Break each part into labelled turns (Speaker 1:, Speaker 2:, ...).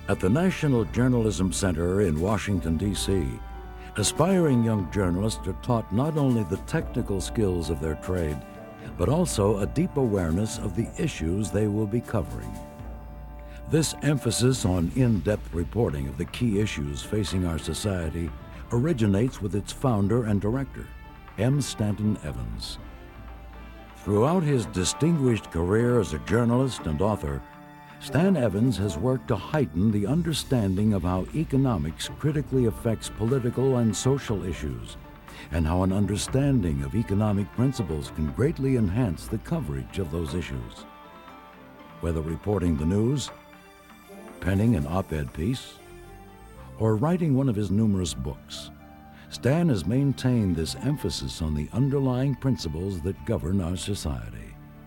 Speaker 1: At the National Journalism Center in Washington, D.C., aspiring young journalists are taught not only the technical skills of their trade, but also a deep awareness of the issues they will be covering. This emphasis on in-depth reporting of the key issues facing our society originates with its founder and director, M. Stanton Evans. Throughout his distinguished career as a journalist and author, Stan Evans has worked to heighten the understanding of how economics critically affects political and social issues, and how an understanding of economic principles can greatly enhance the coverage of those issues. Whether reporting the news, penning an op-ed piece, or writing one of his numerous books, Stan has maintained this emphasis on the underlying principles that govern our society.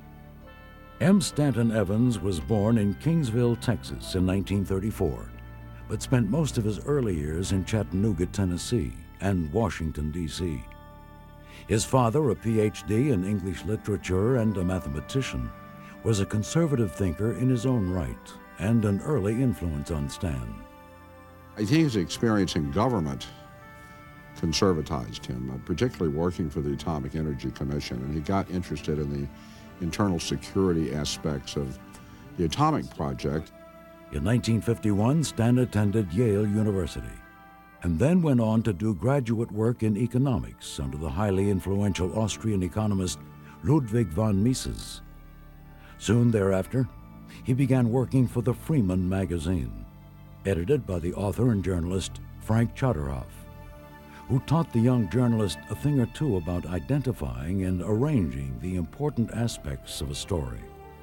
Speaker 1: M. Stanton Evans was born in Kingsville, Texas in 1934, but spent most of his early years in Chattanooga, Tennessee, and Washington, D.C. His father, a Ph.D. in English literature and a mathematician, was a conservative thinker in his own right and an early influence on Stan.
Speaker 2: I think his experience in government conservatized him, particularly working for the Atomic Energy Commission, and he got interested in the internal security aspects of the atomic project.
Speaker 1: In 1951, Stan attended Yale University and then went on to do graduate work in economics under the highly influential Austrian economist Ludwig von Mises. Soon thereafter, he began working for the Freeman magazine, edited by the author and journalist Frank Chodorov, who taught the young journalist a thing or two about identifying and arranging the important aspects of a story.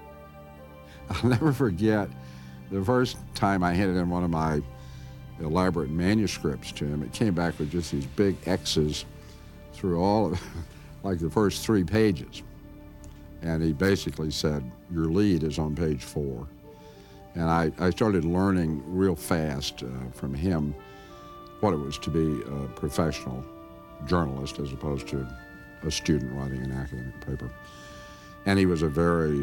Speaker 2: I'll never forget the first time I handed in one of my elaborate manuscripts to him. It came back with just these big X's through all of, like the first 3 pages. And he basically said, "Your lead is on page 4. And I started learning real fast from him what it was to be a professional journalist as opposed to a student writing an academic paper. And he was a very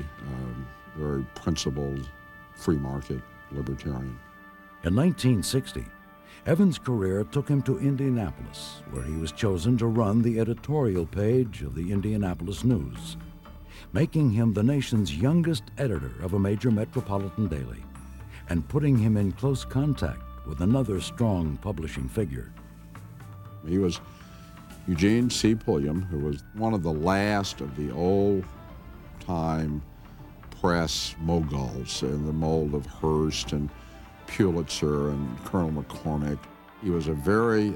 Speaker 2: principled, free market libertarian.
Speaker 1: In 1960, Evans' career took him to Indianapolis, where he was chosen to run the editorial page of the Indianapolis News, making him the nation's youngest editor of a major metropolitan daily, and putting him in close contact with another strong publishing figure.
Speaker 2: He was Eugene C. Pulliam, who was one of the last of the old-time press moguls in the mold of Hearst and Pulitzer and Colonel McCormick. He was a very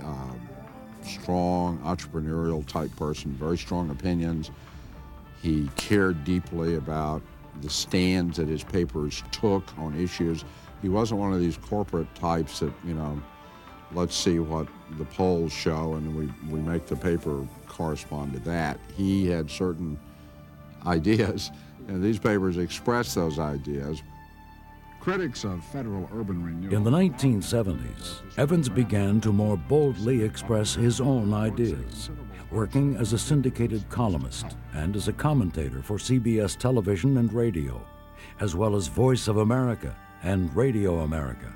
Speaker 2: strong, entrepreneurial type person, very strong opinions. He cared deeply about the stands that his papers took on issues. He wasn't one of these corporate types that, let's see what the polls show and we make the paper correspond to that. He had certain ideas, and these papers expressed those ideas.
Speaker 3: Critics of federal urban renewal.
Speaker 1: In the 1970s, Evans began to more boldly express his own ideas, working as a syndicated columnist and as a commentator for CBS television and radio, as well as Voice of America and Radio America.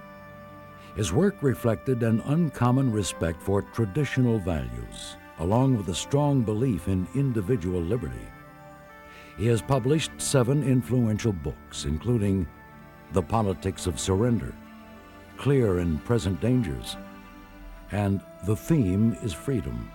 Speaker 1: His work reflected an uncommon respect for traditional values, along with a strong belief in individual liberty. He has published 7 influential books, including The Politics of Surrender, Clear and Present Dangers, and The Theme is Freedom.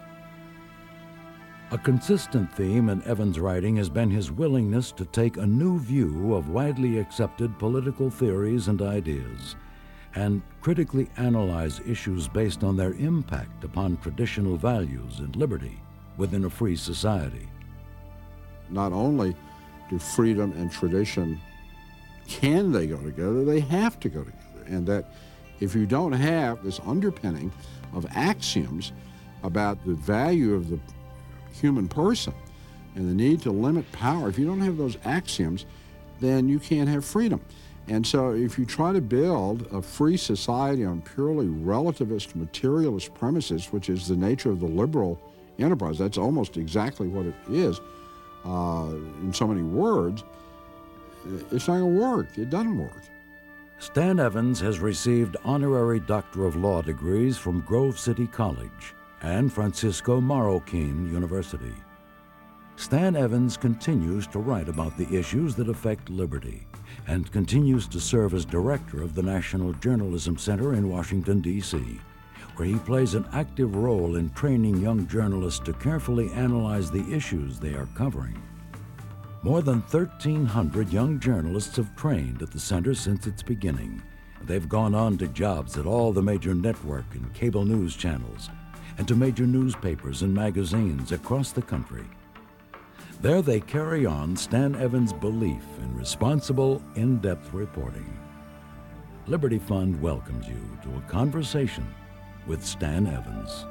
Speaker 1: A consistent theme in Evans' writing has been his willingness to take a new view of widely accepted political theories and ideas, and critically analyze issues based on their impact upon traditional values and liberty within a free society.
Speaker 2: Not only do freedom and tradition, can they go together, they have to go together. And that if you don't have this underpinning of axioms about the value of the human person and the need to limit power, if you don't have those axioms, then you can't have freedom. And so if you try to build a free society on purely relativist, materialist premises, which is the nature of the liberal enterprise, that's almost exactly what it is in so many words, it's not going to work. It doesn't work.
Speaker 1: Stan Evans has received honorary Doctor of Law degrees from Grove City College and Francisco Marroquin University. Stan Evans continues to write about the issues that affect liberty and continues to serve as director of the National Journalism Center in Washington, D.C., where he plays an active role in training young journalists to carefully analyze the issues they are covering. More than 1,300 young journalists have trained at the center since its beginning. They've gone on to jobs at all the major network and cable news channels and to major newspapers and magazines across the country. There they carry on Stan Evans' belief in responsible, in-depth reporting. Liberty Fund welcomes you to a conversation with Stan Evans.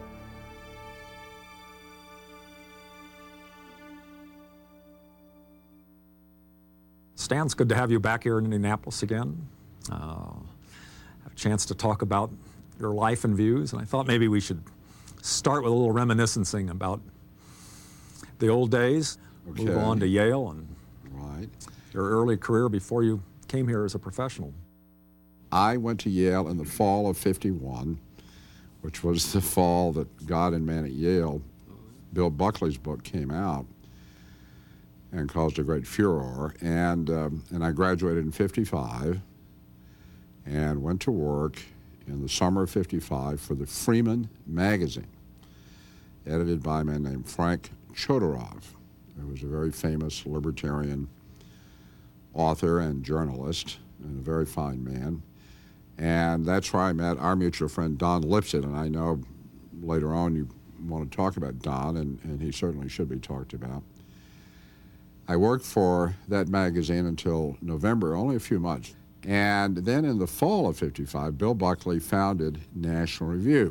Speaker 4: Stan, it's good to have you back here in Indianapolis again. Have a chance to talk about your life and views, and I thought maybe we should start with a little reminiscing about the old days,
Speaker 2: Okay.
Speaker 4: move on to Yale and
Speaker 2: Right.
Speaker 4: your early career before you came here as a professional.
Speaker 2: I went to Yale in the fall of '51, which was the fall that God and Man at Yale, Bill Buckley's book, came out and caused a great furor. And I graduated in '55 and went to work in the summer of '55 for the Freeman magazine, edited by a man named Frank Chodorov, who was a very famous libertarian author and journalist and a very fine man. And that's where I met our mutual friend Don Lipset, and I know later on you want to talk about Don, and he certainly should be talked about. I worked for that magazine until November, only a few months. And then in the fall of '55, Bill Buckley founded National Review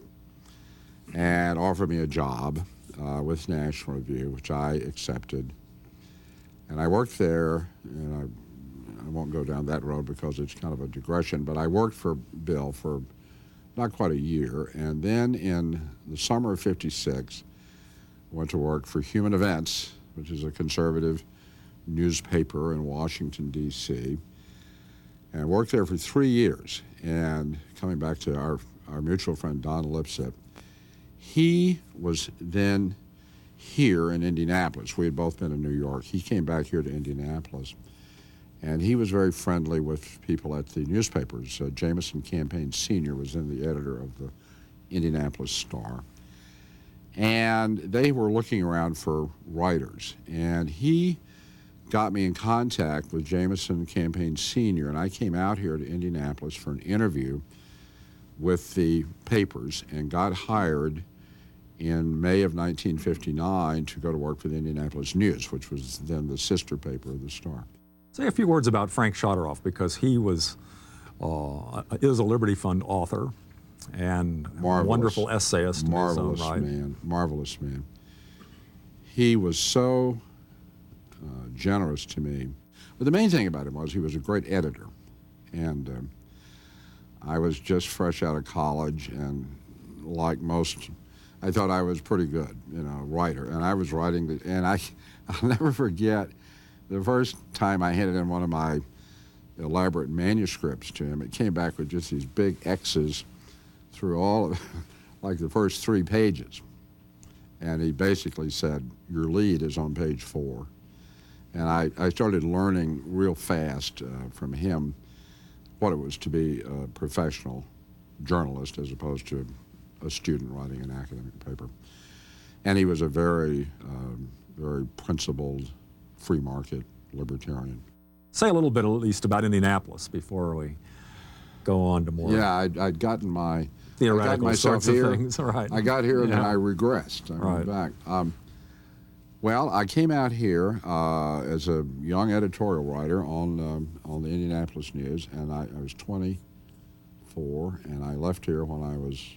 Speaker 2: and offered me a job with National Review, which I accepted. And I worked there, and I won't go down that road because it's kind of a digression, but I worked for Bill for not quite a year. And then in the summer of '56, I went to work for Human Events, which is a conservative newspaper in Washington, D.C., and worked there for 3 years. And coming back to our mutual friend Don Lipset, he was then here in Indianapolis. We had both been in New York. He came back here to Indianapolis, and he was very friendly with people at the newspapers. Jameson Campaign Sr. was then the editor of the Indianapolis Star. And they were looking around for writers. And he got me in contact with Jameson Campaign Sr., and I came out here to Indianapolis for an interview with the papers and got hired in May of 1959 to go to work for the Indianapolis News, which was then the sister paper of the Star.
Speaker 4: Say a few words about Frank Chodorov, because he is a Liberty Fund author and a wonderful essayist in his own right.
Speaker 2: Marvelous man. He was so generous to me. But the main thing about him was he was a great editor. And I was just fresh out of college, and like most, I thought I was pretty good, writer. And I was writing, I'll never forget the first time I handed in one of my elaborate manuscripts to him. It came back with just these big X's through all of, like the first 3 pages. And he basically said, your lead is on page 4. And I started learning real fast from him what it was to be a professional journalist as opposed to a student writing an academic paper. And he was a very, very principled, free market libertarian.
Speaker 4: Say a little bit at least about Indianapolis before we go on to more.
Speaker 2: Yeah, I'd gotten my
Speaker 4: theoretical sorts of things. Right.
Speaker 2: I got here and then I regressed. I went back. Well, I came out here as a young editorial writer on the Indianapolis News, and I was 24, and I left here when I was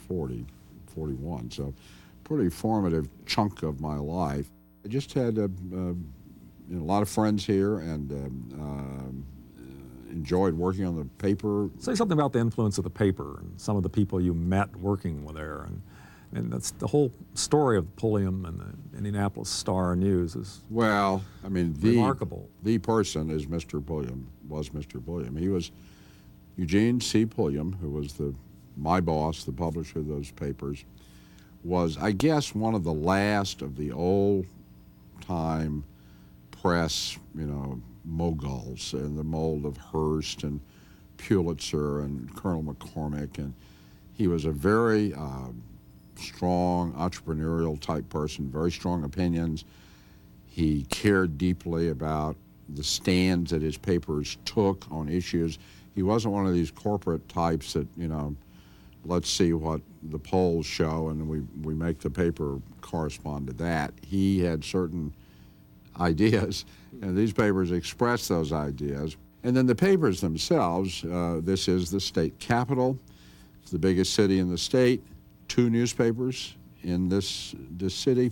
Speaker 2: 41, so pretty formative chunk of my life. I just had a lot of friends here and enjoyed working on the paper.
Speaker 4: Say something about the influence of the paper and some of the people you met working there. And that's the whole story of Pulliam and the Indianapolis Star News is remarkable.
Speaker 2: The person is Mr. Pulliam, was Mr. Pulliam. He was Eugene C. Pulliam, who was my boss, the publisher of those papers, was, I guess, one of the last of the old-time press, moguls in the mold of Hearst and Pulitzer and Colonel McCormick. And he was a very strong entrepreneurial type person, very strong opinions. He cared deeply about the stands that his papers took on issues. He wasn't one of these corporate types that, let's see what the polls show and we make the paper correspond to that. He had certain ideas, and these papers expressed those ideas. And then the papers themselves, this is the state capital. It's the biggest city in the state, 2 newspapers in this city.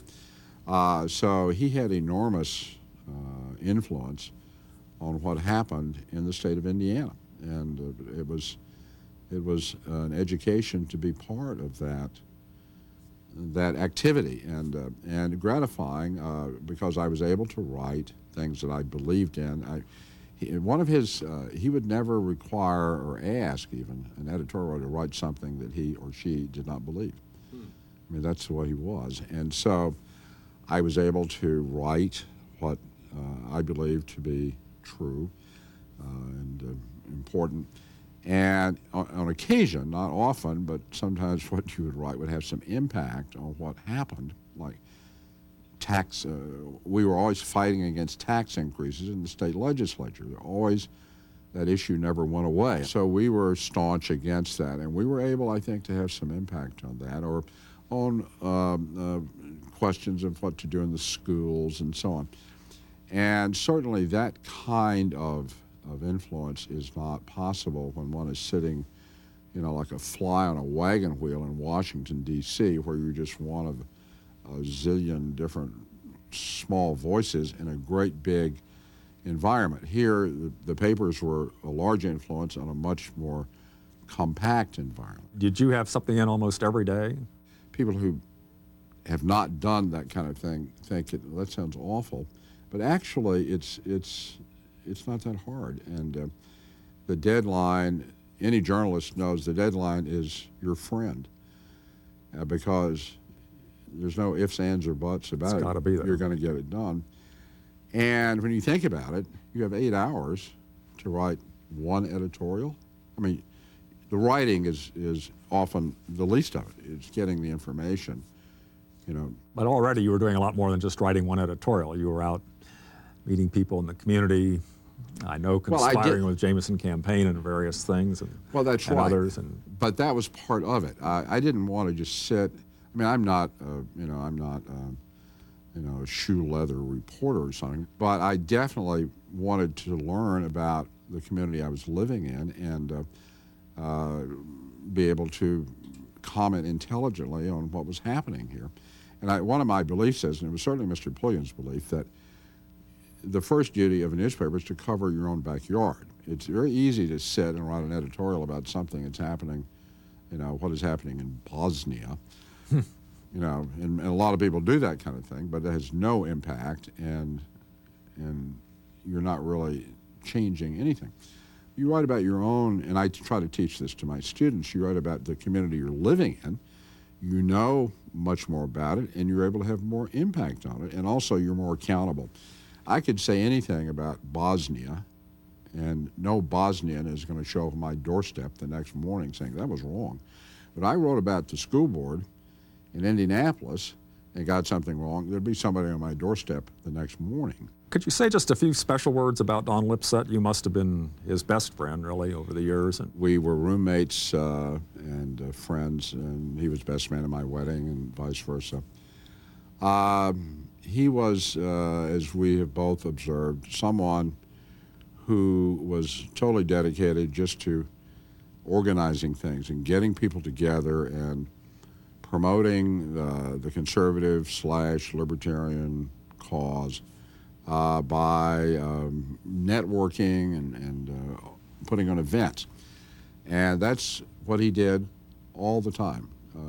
Speaker 2: So he had enormous influence on what happened in the state of Indiana. And it was an education to be part of that activity, and gratifying because I was able to write things that I believed in. He would never require or ask even an editorial to write something that he or she did not believe. I mean, that's the way he was. And so I was able to write what I believed to be true and important. And on occasion, not often, but sometimes what you would write would have some impact on what happened, like tax. We were always fighting against tax increases in the state legislature. That issue never went away. So we were staunch against that, and we were able, I think, to have some impact on that, or on questions of what to do in the schools and so on. And certainly that kind of influence is not possible when one is sitting, like a fly on a wagon wheel in Washington, D.C., where you're just one of a zillion different small voices in a great big environment. Here, the papers were a large influence on a much more compact environment.
Speaker 4: Did you have something in almost every day?
Speaker 2: People who have not done that kind of thing think that sounds awful, but actually it's not that hard. And the deadline, any journalist knows the deadline is your friend, because there's no ifs, ands, or buts about it.
Speaker 4: It's got to be there.
Speaker 2: You're going to get it done. And when you think about it, you have 8 hours to write one editorial. I mean, the writing is often the least of it. It's getting the information,
Speaker 4: But already you were doing a lot more than just writing one editorial. You were out meeting people in the community. I know conspiring with Jameson Campaign and various things, and
Speaker 2: that's
Speaker 4: and
Speaker 2: right.
Speaker 4: Others.
Speaker 2: But that was part of it. I didn't want to just sit. I mean, I'm not a shoe leather reporter or something. But I definitely wanted to learn about the community I was living in and be able to comment intelligently on what was happening here. And one of my beliefs is, and it was certainly Mr. Pulliam's belief, that the first duty of a newspaper is to cover your own backyard. It's very easy to sit and write an editorial about something that's happening, what is happening in Bosnia. And a lot of people do that kind of thing, but it has no impact, and you're not really changing anything. You write about your own, and I try to teach this to my students, you write about the community you're living in, you know much more about it, and you're able to have more impact on it, and also you're more accountable. I could say anything about Bosnia, and no Bosnian is going to show up on my doorstep the next morning saying that was wrong. But I wrote about the school board in Indianapolis and got something wrong, there'd be somebody on my doorstep the next morning.
Speaker 4: Could you say just a few special words about Don Lipset? You must have been his best friend, really, over the years.
Speaker 2: We were roommates and friends, and he was best man at my wedding and vice versa. He was, as we have both observed, someone who was totally dedicated just to organizing things and getting people together and promoting the conservative/libertarian cause by networking and putting on events. And that's what he did all the time.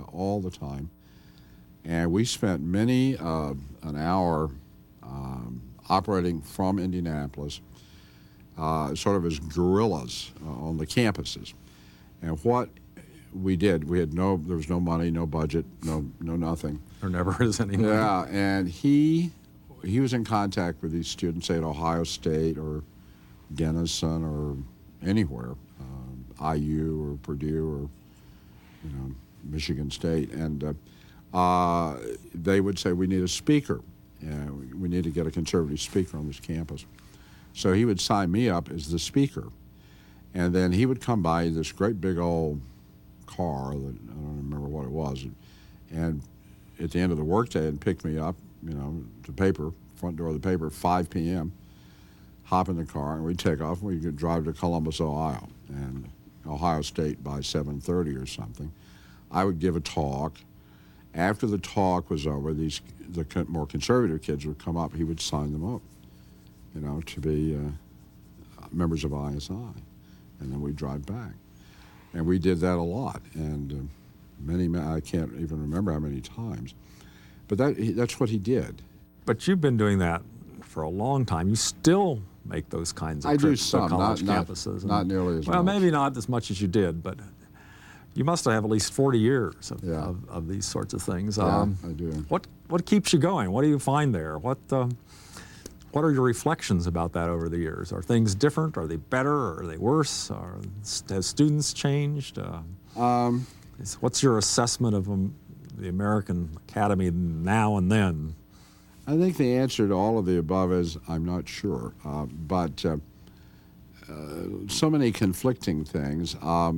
Speaker 2: And we spent many an hour operating from Indianapolis sort of as guerrillas on the campuses. And what we did, there was no money, no budget, no nothing.
Speaker 4: There never is any money.
Speaker 2: Yeah, and he was in contact with these students, say at Ohio State or Denison or anywhere, IU or Purdue or Michigan State, and they would say, we need a speaker. We need to get a conservative speaker on this campus. So he would sign me up as the speaker. And then he would come by this great big old car that I don't remember what it was, and at the end of the workday and pick me up, the paper, front door of the paper, 5 p.m., hop in the car, and we'd take off, and we could drive to Columbus, Ohio, and Ohio State by 7:30 or something. I would give a talk. After the talk was over, the more conservative kids would come up. He would sign them up, to be members of ISI, and then we'd drive back. And we did that a lot, and I can't even remember how many times. But that's what he did.
Speaker 4: But you've been doing that for a long time. You still make those kinds of trips to college campuses.
Speaker 2: Not nearly as much.
Speaker 4: Well, maybe not as much as you did, but you must have at least 40 years of these sorts of things.
Speaker 2: Yeah, I do.
Speaker 4: What keeps you going? What do you find there? What are your reflections about that over the years? Are things different? Are they better? Or are they worse? Have students changed? What's your assessment of the American Academy now and then?
Speaker 2: I think the answer to all of the above is I'm not sure. But so many conflicting things.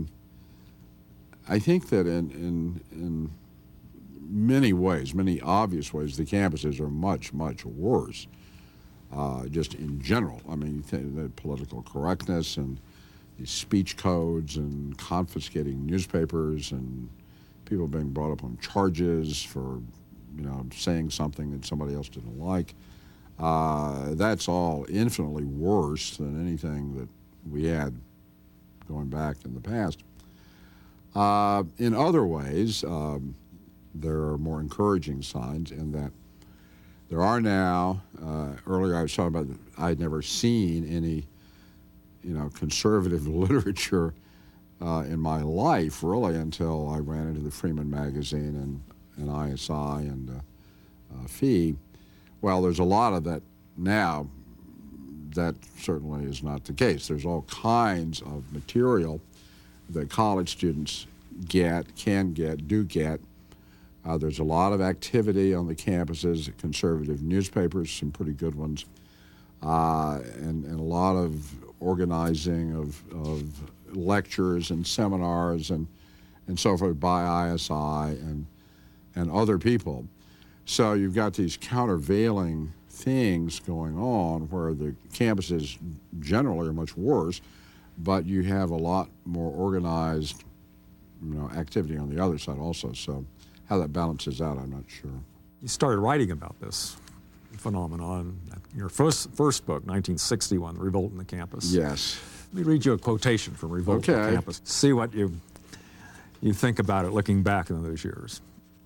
Speaker 2: I think that in many ways, many obvious ways, the campuses are much, much worse. Just in general. I mean, the political correctness and these speech codes and confiscating newspapers and people being brought up on charges for, saying something that somebody else didn't like. That's all infinitely worse than anything that we had going back in the past. In other ways, there are more encouraging signs in that there are now, earlier I was talking about, I'd never seen any, conservative literature in my life, really, until I ran into the Freeman magazine and ISI and FEE. Well, there's a lot of that now. That certainly is not the case. There's all kinds of material that college students can get, do get. There's a lot of activity on the campuses at conservative newspapers, some pretty good ones, and a lot of organizing of lectures and seminars and so forth by ISI and other people. So you've got these countervailing things going on where the campuses generally are much worse, but you have a lot more organized, activity on the other side also. So how that balances out, I'm not sure.
Speaker 4: You started writing about this phenomenon in your first book, 1961, Revolt in the Campus.
Speaker 2: Yes.
Speaker 4: Let me read you a quotation from Revolt in the Campus. See what you think about it looking back on those years.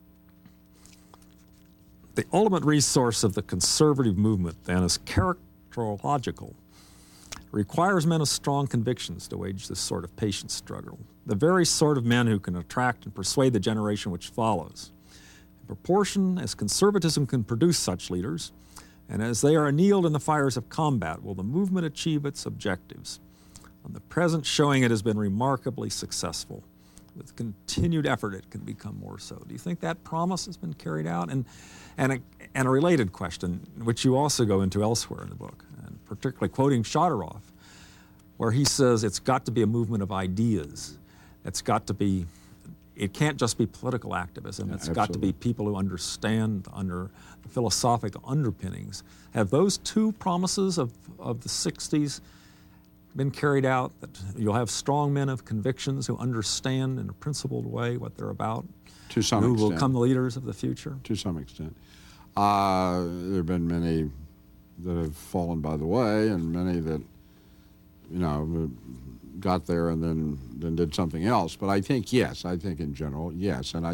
Speaker 4: The ultimate resource of the conservative movement, then, is characterological. It requires men of strong convictions to wage this sort of patient struggle, the very sort of men who can attract and persuade the generation which follows. In proportion as conservatism can produce such leaders, and as they are annealed in the fires of combat, will the movement achieve its objectives. On the present showing, it has been remarkably successful. With continued effort, it can become more so. Do you think that promise has been carried out? And a related question, which you also go into elsewhere in the book, and particularly quoting Shadorov, where he says it's got to be a movement of ideas. It can't just be political activism. It's got to be people who understand under the philosophical underpinnings. Have those two promises of the 60s been carried out, that you'll have strong men of convictions who understand in a principled way what they're about?
Speaker 2: To some extent.
Speaker 4: Who will become the leaders of the future?
Speaker 2: To some extent. There have been many that have fallen by the way, and many that, got there and then did something else. But I think, yes, in general, yes. And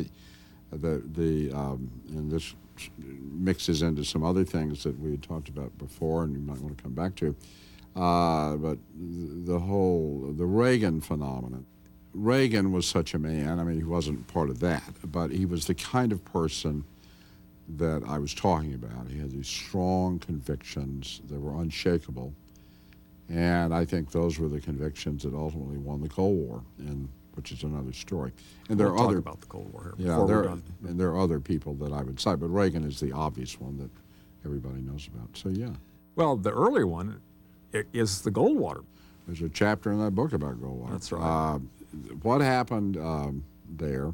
Speaker 2: and this mixes into some other things that we had talked about before and you might want to come back to. But the Reagan phenomenon. Reagan was such a man. I mean, he wasn't part of that, but he was the kind of person that I was talking about. He had these strong convictions that were unshakable, and I think those were the convictions that ultimately won the Cold War, which is another story. And there
Speaker 4: We'll
Speaker 2: are
Speaker 4: talk
Speaker 2: other
Speaker 4: about the Cold War here.
Speaker 2: yeah,
Speaker 4: before
Speaker 2: there
Speaker 4: we're done.
Speaker 2: and there are other people that I would cite, but Reagan is the obvious one that everybody knows about. So yeah,
Speaker 4: Well, the early one is the Goldwater.
Speaker 2: there's a chapter in that book about Goldwater.
Speaker 4: That's right.
Speaker 2: What happened there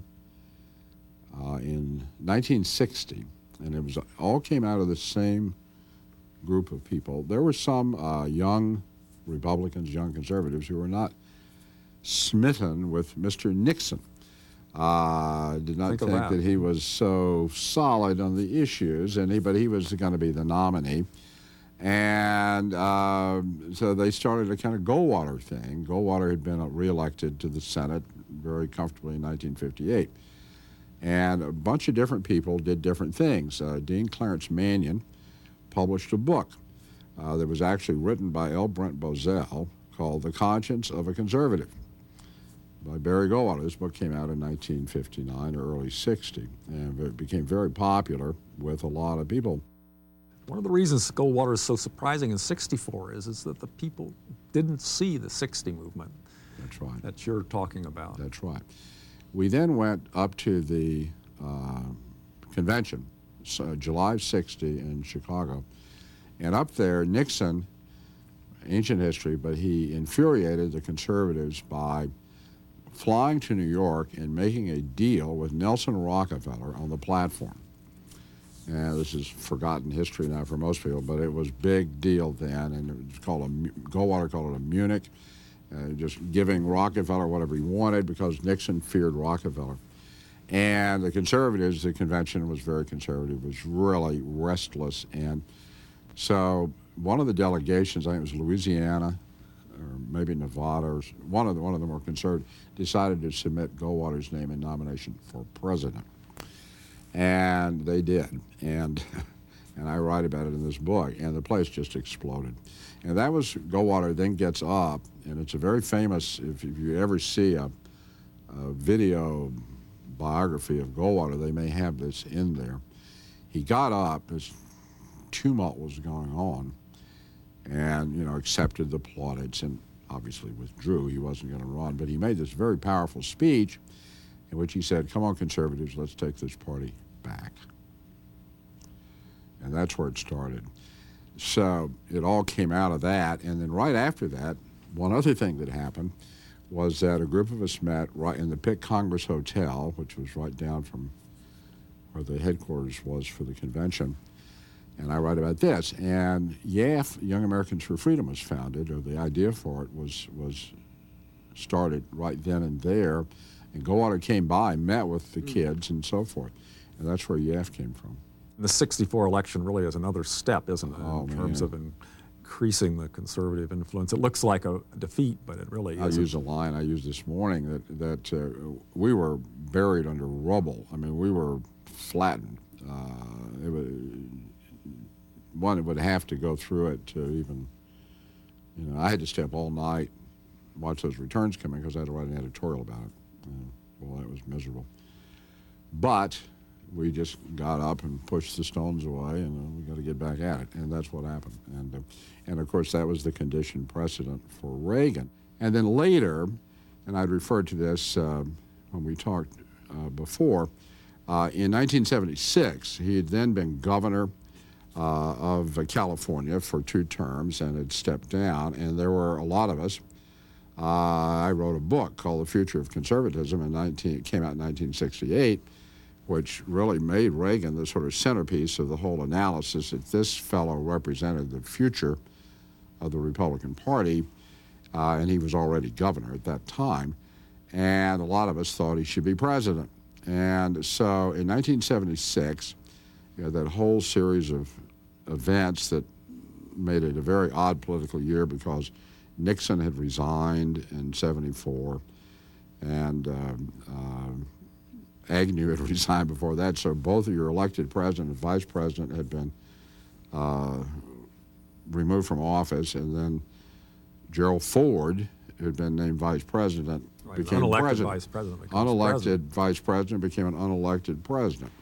Speaker 2: in 1960, and it was all came out of the same group of people. There were some young Republicans, young conservatives who were not smitten with Mr. Nixon. Did not
Speaker 4: Think of
Speaker 2: think
Speaker 4: that.
Speaker 2: that he was so solid on the issues, but he was going to be the nominee. And so they started a kind of Goldwater thing. Goldwater had been reelected to the Senate very comfortably in 1958. And a bunch of different people did different things. Dean Clarence Mannion published a book that was actually written by L. Brent Bozell called The Conscience of a Conservative by Barry Goldwater. This book came out in 1959 or early 60, and it became very popular with a lot of people.
Speaker 4: One of the reasons Goldwater is so surprising in '64 is that the people didn't see the '60 movement
Speaker 2: That's right.
Speaker 4: that you're talking about.
Speaker 2: That's right. We then went up to the convention, July of '60 in Chicago, and up there Nixon, ancient history, but he infuriated the conservatives by flying to New York and making a deal with Nelson Rockefeller on the platform. And this is forgotten history now for most people, but it was a big deal then, and it was Goldwater called it a Munich, just giving Rockefeller whatever he wanted because Nixon feared Rockefeller. And the conservatives, the convention was very conservative, was really restless. And so one of the delegations, I think it was Louisiana, or maybe Nevada, or one of the more conservative, decided to submit Goldwater's name in nomination for president. And they did, and I write about it in this book, and the place just exploded. And that was Goldwater then gets up, and it's a very famous, if you ever see a video biography of Goldwater, they may have this in there. He got up, this tumult was going on, and accepted the plaudits and obviously withdrew. He wasn't going to run, but he made this very powerful speech in which he said, "Come on, conservatives, let's take this party back." And that's where it started. So it all came out of that. And then right after that, one other thing that happened was that a group of us met right in the Pitt Congress Hotel, which was right down from where the headquarters was for the convention. And I write about this. And YAF, Young Americans for Freedom, was founded, or the idea for it was started right then and there. And Goldwater came by, met with the kids, and so forth. And that's where YAF came from.
Speaker 4: The '64 election really is another step, isn't it, in terms of increasing the conservative influence. It looks like a defeat, but it really isn't.
Speaker 2: I use a line I used this morning that we were buried under rubble. I mean, we were flattened. One would have to go through it to even, I had to stay up all night, watch those returns come in because I had to write an editorial about it. Well, that was miserable. But we just got up and pushed the stones away, and we got to get back at it, and that's what happened. And of course, that was the conditioned precedent for Reagan. And then later, and I'd referred to this when we talked before, in 1976, he had then been governor of California for 2 terms and had stepped down, and there were a lot of us. I wrote a book called The Future of Conservatism, it came out in 1968, which really made Reagan the sort of centerpiece of the whole analysis that this fellow represented the future of the Republican Party, and he was already governor at that time, and a lot of us thought he should be president. And so in 1976, that whole series of events that made it a very odd political year because Nixon had resigned in '74, and Agnew had resigned before that. So both of your elected president and vice president had been removed from office, and then Gerald Ford, who had been named vice president, became
Speaker 4: unelected
Speaker 2: president.
Speaker 4: vice president.
Speaker 2: Unelected vice president became an unelected president.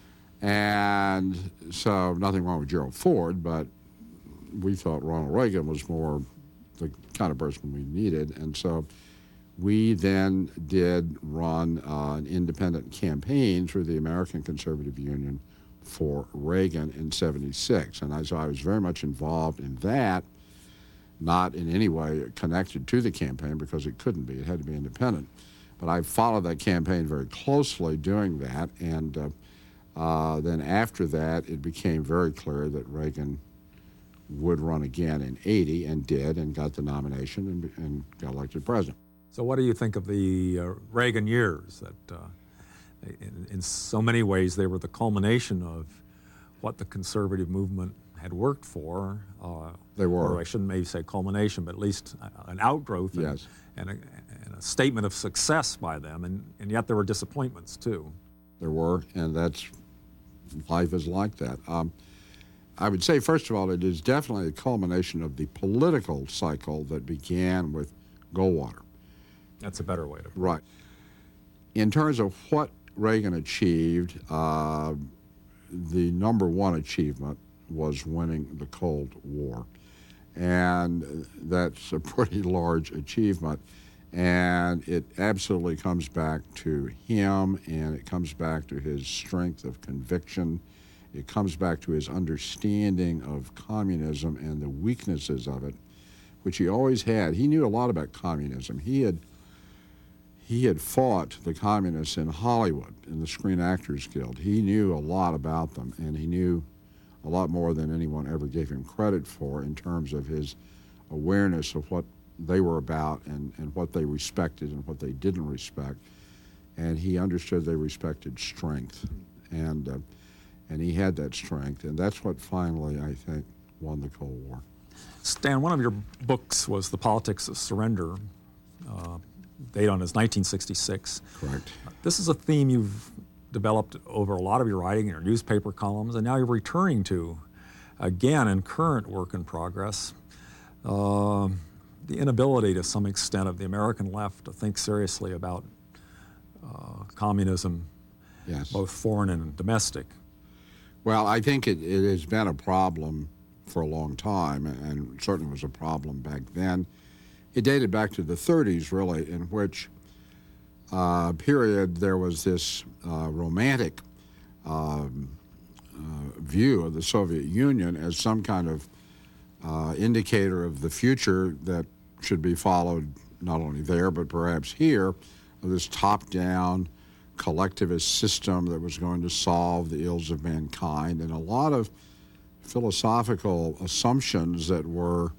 Speaker 2: And so nothing wrong with Gerald Ford, but we thought Ronald Reagan was more the kind of person we needed. And so we then did run an independent campaign through the American Conservative Union for Reagan in '76. And so I was very much involved in that, not in any way connected to the campaign because it couldn't be. It had to be independent. But I followed that campaign very closely doing that. And then after that, it became very clear that Reagan would run again in '80 and did, and got the nomination and got elected president.
Speaker 4: So what do you think of the Reagan years? That in so many ways they were the culmination of what the conservative movement had worked for.
Speaker 2: They were.
Speaker 4: Or I shouldn't maybe say culmination, but at least an outgrowth
Speaker 2: yes.
Speaker 4: and a statement of success by them. And yet there were disappointments too.
Speaker 2: There were, and life is like that. I would say, first of all, it is definitely a culmination of the political cycle that began with Goldwater.
Speaker 4: That's a better way to put it.
Speaker 2: Right. In terms of what Reagan achieved, the number one achievement was winning the Cold War. And that's a pretty large achievement. And it absolutely comes back to him, and it comes back to his strength of conviction. It comes back to his understanding of communism and the weaknesses of it, which he always had. He knew a lot about communism. He had fought the communists in Hollywood, in the Screen Actors Guild. He knew a lot about them, and he knew a lot more than anyone ever gave him credit for in terms of his awareness of what they were about and what they respected and what they didn't respect. And he understood they respected strength. And he had that strength, and that's what finally, I think, won the Cold War.
Speaker 4: Stan, one of your books was The Politics of Surrender, date on is 1966.
Speaker 2: Correct.
Speaker 4: This is a theme you've developed over a lot of your writing, your newspaper columns, and now you're returning to, again, in current work in progress, the inability to some extent of the American left to think seriously about communism,
Speaker 2: yes,
Speaker 4: both foreign and domestic.
Speaker 2: Well, I think it has been a problem for a long time, and certainly was a problem back then. It dated back to the 30s, really, in which period there was this romantic view of the Soviet Union as some kind of indicator of the future that should be followed not only there but perhaps here, of this top-down collectivist system that was going to solve the ills of mankind, and a lot of philosophical assumptions that were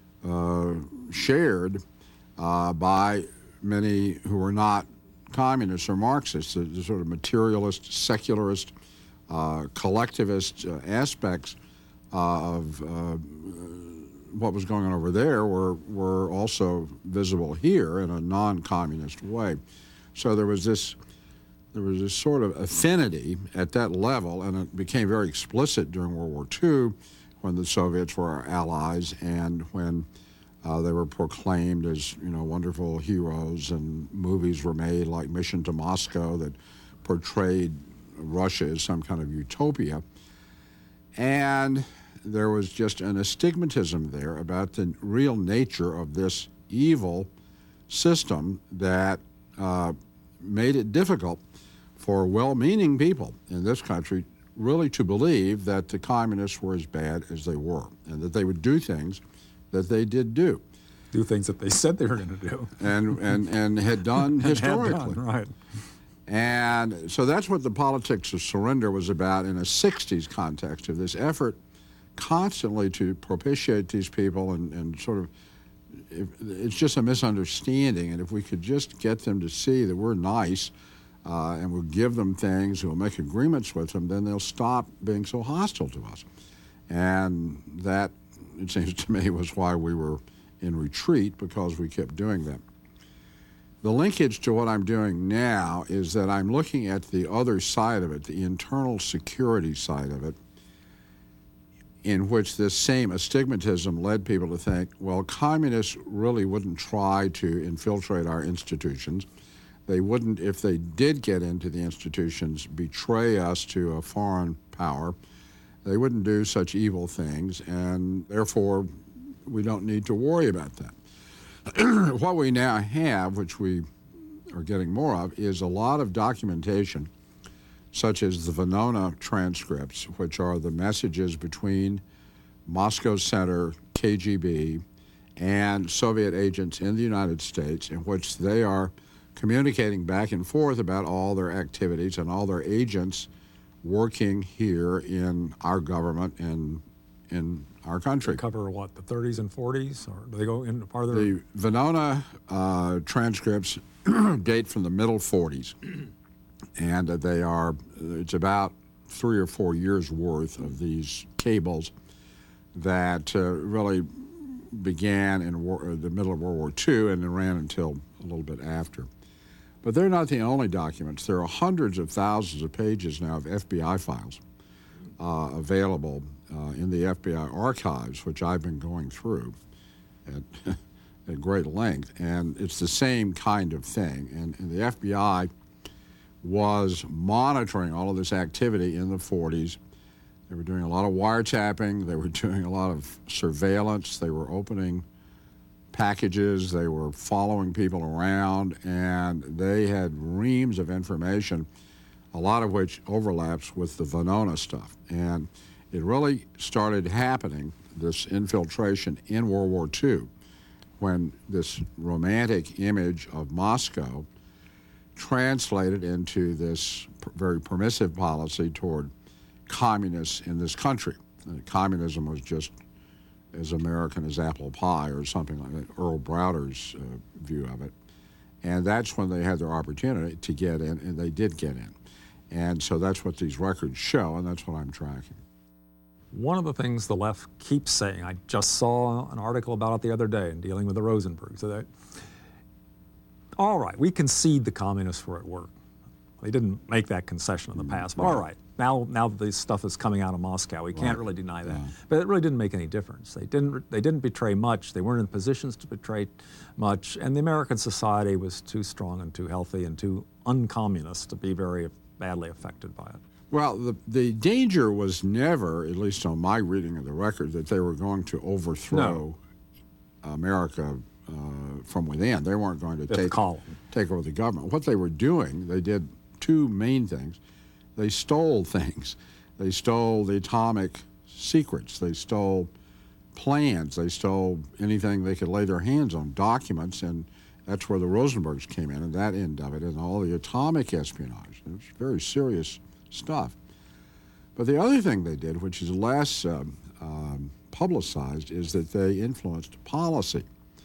Speaker 2: shared by many who were not communists or Marxists, the sort of materialist, secularist, collectivist aspects of what was going on over there were also visible here in a non-communist way. So there was this sort of affinity at that level, and it became very explicit during World War II when the Soviets were our allies and when they were proclaimed as, wonderful heroes, and movies were made like Mission to Moscow that portrayed Russia as some kind of utopia. And there was just an astigmatism there about the real nature of this evil system that made it difficult for well-meaning people in this country really to believe that the communists were as bad as they were, and that they would do things that they did do.
Speaker 4: Do things that they said they were going to do.
Speaker 2: And had done historically.
Speaker 4: Had done, right.
Speaker 2: And so that's what The Politics of Surrender was about in a 60s context, of this effort constantly to propitiate these people and sort of, it's just a misunderstanding, and if we could just get them to see that we're nice and we'll give them things, we'll make agreements with them, then they'll stop being so hostile to us. And that, it seems to me, was why we were in retreat, because we kept doing that. The linkage to what I'm doing now is that I'm looking at the other side of it, the internal security side of it. in which this same astigmatism led people to think, well, communists really wouldn't try to infiltrate our institutions. They wouldn't, if they did get into the institutions, betray us to a foreign power. They wouldn't do such evil things, and therefore we don't need to worry about that. What we now have, which we are getting more of, is a lot of documentation, such as the Venona transcripts, which are the messages between Moscow Center, KGB, and Soviet agents in the United States, in which they are communicating back and forth about all their activities and all their agents working here in our government and in our country.
Speaker 4: They cover what, the 30s and 40s, or do they go in farther?
Speaker 2: The Venona transcripts date from the middle 40s. And it's about 3 or 4 years worth of these cables that really began in the middle of World War II and then ran until a little bit after. But they're not the only documents. There are hundreds of thousands of pages now of FBI files available in the FBI archives, which I've been going through at great length. And it's the same kind of thing. And the FBI was monitoring all of this activity in the 40s. They were doing a lot of wiretapping. They were doing a lot of surveillance. They were opening packages. They were following people around, and they had reams of information, a lot of which overlaps with the Venona stuff. And it really started happening, this infiltration, in World War II, when this romantic image of Moscow translated into this very permissive policy toward communists in this country. Communism was just as American as apple pie or something like that, Earl Browder's view of it. And that's when they had their opportunity to get in, and they did get in. And so that's what these records show, and that's what I'm tracking.
Speaker 4: One of the things the left keeps saying, I just saw an article about it the other day in dealing with the Rosenbergs, that all right, we concede the communists were at work. They didn't make that concession in the past, but all right, now this stuff is coming out of Moscow. We can't really deny that. But it really didn't make any difference. They didn't betray much. They weren't in positions to betray much, and the American society was too strong and too healthy and too uncommunist to be very badly affected by it.
Speaker 2: Well, the danger was never, at least on my reading of the record, that they were going to overthrow America from within. They weren't going to take over the government. What they were doing, they did two main things. They stole things. They stole the atomic secrets. They stole plans. They stole anything they could lay their hands on, documents, and that's where the Rosenbergs came in, and that end of it, and all the atomic espionage. It was very serious stuff. But the other thing they did, which is less publicized, is that they influenced policy.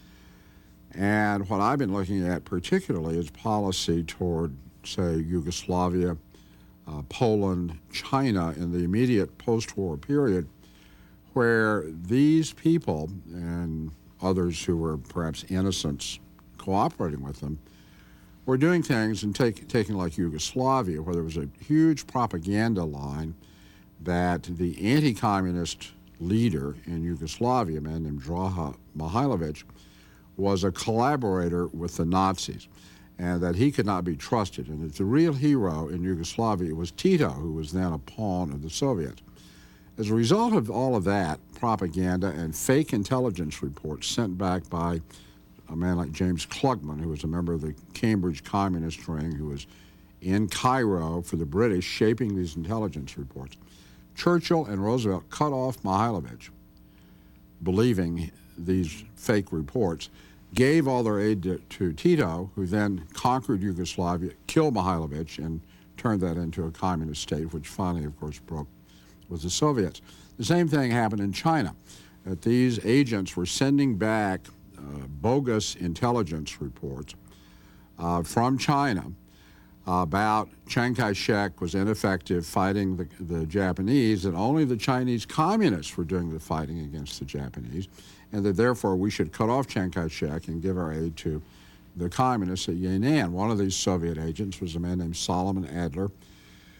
Speaker 2: And what I've been looking at particularly is policy toward, say, Yugoslavia, Poland, China in the immediate post-war period, where these people and others who were perhaps innocents cooperating with them were doing things and taking like Yugoslavia, where there was a huge propaganda line that the anti-communist leader in Yugoslavia, a man named Draha Mihailovic, was a collaborator with the Nazis, and that he could not be trusted, and that the real hero in Yugoslavia was Tito, who was then a pawn of the Soviets. As a result of all of that propaganda and fake intelligence reports sent back by a man like James Klugman, who was a member of the Cambridge Communist Ring, who was in Cairo for the British shaping these intelligence reports, Churchill and Roosevelt cut off Mihailovic, believing these fake reports, gave all their aid to Tito, who then conquered Yugoslavia, killed Mihailovic, and turned that into a communist state, which finally, of course, broke with the Soviets. The same thing happened in China, that these agents were sending back bogus intelligence reports from China about Chiang Kai-shek was ineffective fighting the Japanese, and only the Chinese communists were doing the fighting against the Japanese, and that therefore we should cut off Chiang Kai-shek and give our aid to the communists at Yan'an. One of these Soviet agents was a man named Solomon Adler,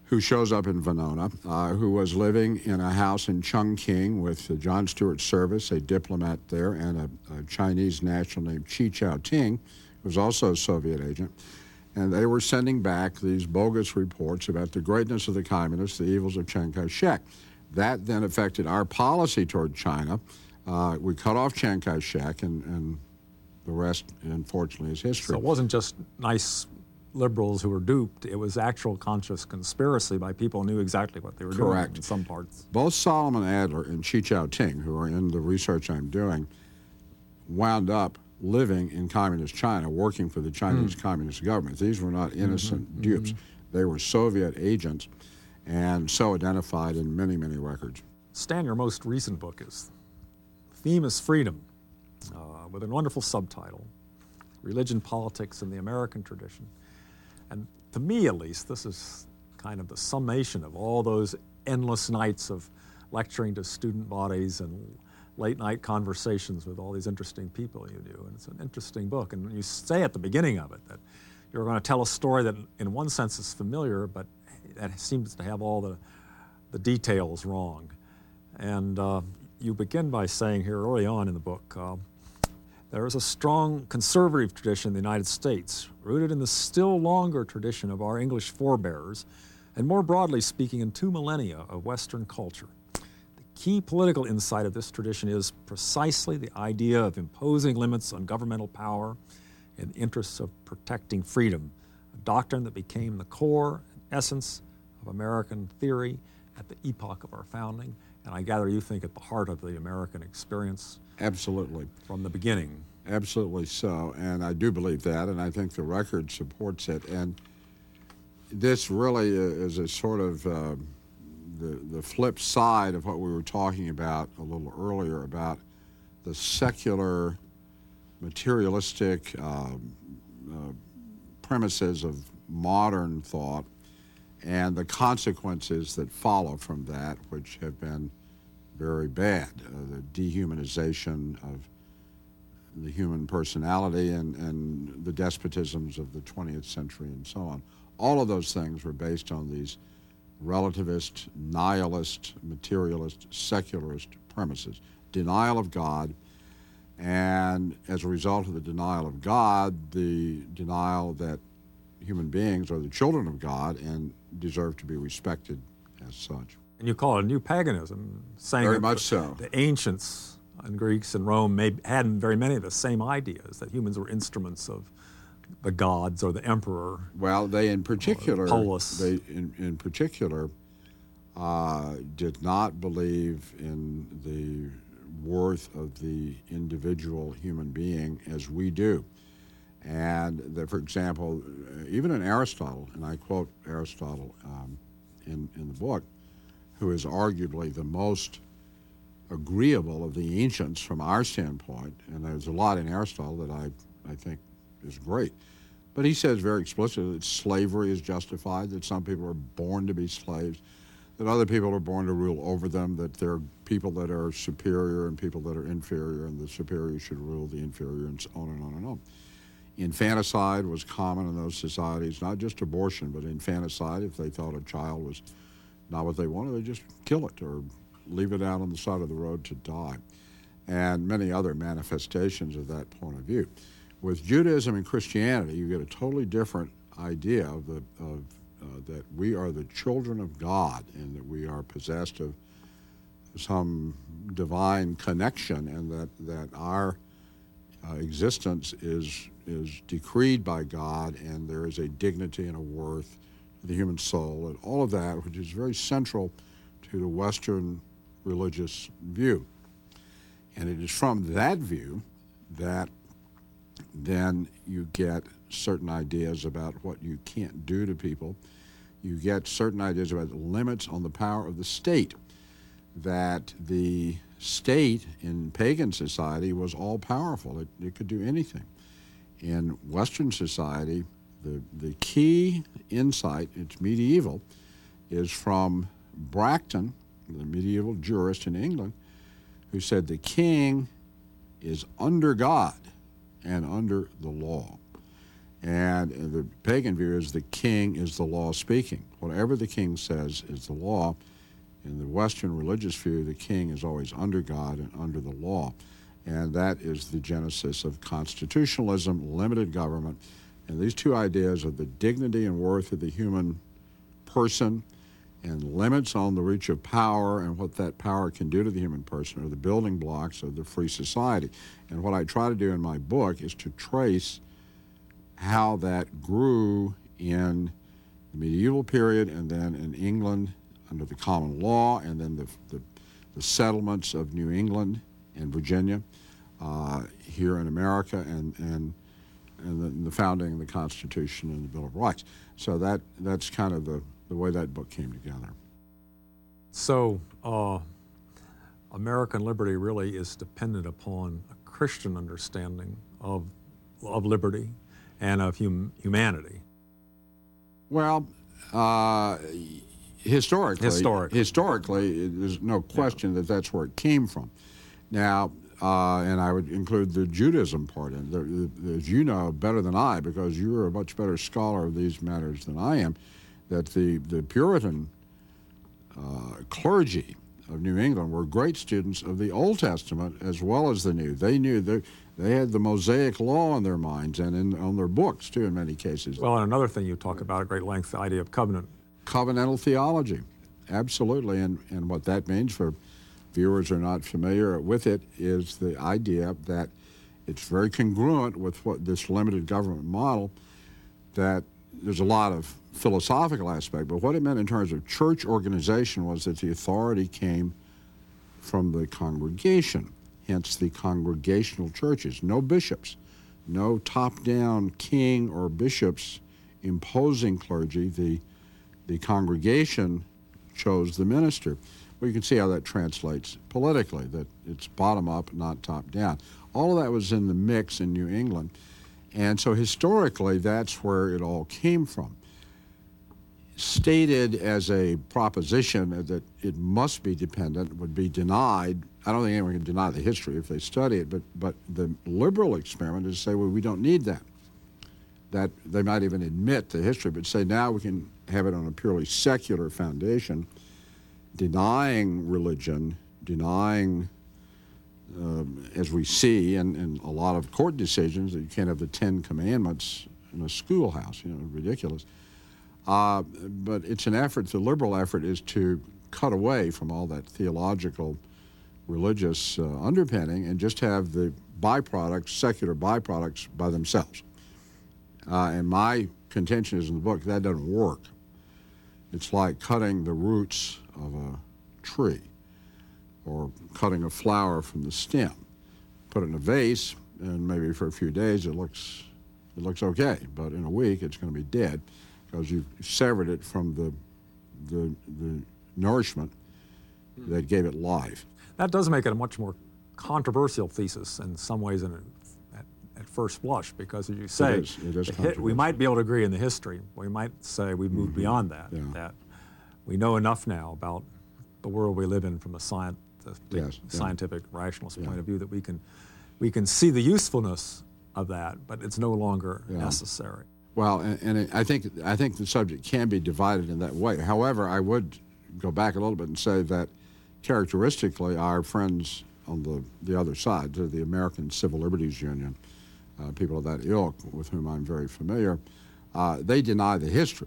Speaker 2: who shows up in Venona, who was living in a house in Chongqing with the John Stewart Service, a diplomat there, and a Chinese national named Chi Chao-ting, who was also a Soviet agent. And they were sending back these bogus reports about the greatness of the communists, the evils of Chiang Kai-shek. That then affected our policy toward China. We cut off Chiang Kai-shek, and the rest, unfortunately, is history.
Speaker 4: So it wasn't just nice liberals who were duped. It was actual conscious conspiracy by people who knew exactly what they were doing in some parts.
Speaker 2: Both Solomon Adler and Chi Chao-ting, who are in the research I'm doing, wound up living in communist China, working for the Chinese Communist government. These were not innocent dupes. They were Soviet agents, and so identified in many, many records.
Speaker 4: Stan, your most recent book is Theme is Freedom, with a wonderful subtitle, Religion, Politics, and the American Tradition. And to me, at least, this is kind of the summation of all those endless nights of lecturing to student bodies and late-night conversations with all these interesting people you do. And it's an interesting book. And you say at the beginning of it that you're going to tell a story that, in one sense, is familiar, but that seems to have all the details wrong. And you begin by saying here early on in the book, there is a strong conservative tradition in the United States, rooted in the still longer tradition of our English forebears, and more broadly speaking, in 2 millennia of Western culture. The key political insight of this tradition is precisely the idea of imposing limits on governmental power in the interests of protecting freedom, a doctrine that became the core and essence of American theory at the epoch of our founding, and I gather you think at the heart of the American experience.
Speaker 2: Absolutely.
Speaker 4: From the beginning.
Speaker 2: Absolutely so, and I do believe that, and I think the record supports it. And this really is a sort of the flip side of what we were talking about a little earlier about the secular, materialistic premises of modern thought and the consequences that follow from that, which have been very bad. The dehumanization of the human personality and the despotisms of the 20th century and so on. All of those things were based on these relativist, nihilist, materialist, secularist premises. Denial of God, and as a result of the denial of God, the denial that human beings are the children of God and deserve to be respected as such.
Speaker 4: And you call it a new paganism, saying
Speaker 2: very
Speaker 4: that
Speaker 2: much so.
Speaker 4: The ancients and Greeks and Rome had very many of the same ideas, that humans were instruments of the gods or the emperor.
Speaker 2: Well, they in particular,
Speaker 4: Polis.
Speaker 2: they in particular did not believe in the worth of the individual human being as we do. And that, for example, even in Aristotle, and I quote Aristotle in the book, who is arguably the most agreeable of the ancients from our standpoint, and there's a lot in Aristotle that I think is great. But he says very explicitly that slavery is justified, that some people are born to be slaves, that other people are born to rule over them, that there are people that are superior and people that are inferior, and the superior should rule the inferior, and so on and on and on. Infanticide was common in those societies, not just abortion, but infanticide. If they thought a child was not what they wanted, they'd just kill it or leave it out on the side of the road to die, and many other manifestations of that point of view. With Judaism and Christianity, you get a totally different idea of that we are the children of God and that we are possessed of some divine connection, and that our existence is decreed by God, and there is a dignity and a worth to the human soul, and all of that, which is very central to the Western religious view. And it is from that view that then you get certain ideas about what you can't do to people. You get certain ideas about the limits on the power of the state, that the state in pagan society was all-powerful. It could do anything. In Western society, the key insight, it's medieval, is from Bracton, the medieval jurist in England, who said the king is under God and under the law. And the pagan view is the king is the law speaking. Whatever the king says is the law. In the Western religious view, the king is always under God and under the law. And that is the genesis of constitutionalism, limited government. And these two ideas of the dignity and worth of the human person and limits on the reach of power and what that power can do to the human person are the building blocks of the free society. And what I try to do in my book is to trace how that grew in the medieval period and then in England under the common law, and then the settlements of New England and Virginia here in America, and the founding of the Constitution and the Bill of Rights. So that's kind of the way that book came together.
Speaker 4: So American liberty really is dependent upon a Christian understanding of liberty and of humanity.
Speaker 2: Well, historically, there's no question that that's where it came from. Now, and I would include the Judaism part in it. As you know better than I, because you're a much better scholar of these matters than I am, that the Puritan clergy of New England were great students of the Old Testament as well as the New. They knew they had the Mosaic law on their minds and on their books, too, in many cases.
Speaker 4: Well, and another thing you talk about at great length, the idea of covenant.
Speaker 2: Covenantal theology, absolutely. And what that means for viewers who are not familiar with it is the idea that it's very congruent with what this limited government model, that there's a lot of philosophical aspect, but what it meant in terms of church organization was that the authority came from the congregation, hence the congregational churches. No bishops, no top-down king or bishops imposing clergy. The congregation chose the minister. Well, you can see how that translates politically, that it's bottom-up, not top-down. All of that was in the mix in New England. And so historically, that's where it all came from. Stated as a proposition that it must be dependent would be denied. I don't think anyone can deny the history if they study it, but the liberal experiment is to say, well, we don't need that. That they might even admit the history, but say now we can have it on a purely secular foundation, denying religion, denying, as we see in a lot of court decisions, that you can't have the 10 Commandments in a schoolhouse, ridiculous. But it's an effort, the liberal effort is to cut away from all that theological, religious underpinning and just have the byproducts, secular byproducts by themselves. And my contention is in the book, that doesn't work. It's like cutting the roots of a tree or cutting a flower from the stem. Put it in a vase, and maybe for a few days it looks okay, but in a week it's going to be dead because you've severed it from the nourishment that gave it life.
Speaker 4: That does make it a much more controversial thesis in some ways at first blush, because as you say,
Speaker 2: it is
Speaker 4: we might be able to agree in the history. We might say we've moved beyond that, that we know enough now about the world we live in from a scientific rationalist point of view that we can see the usefulness of that, but it's no longer necessary.
Speaker 2: Well, and I think the subject can be divided in that way. However, I would go back a little bit and say that characteristically our friends on the other side, the American Civil Liberties Union, people of that ilk with whom I'm very familiar, they deny the history.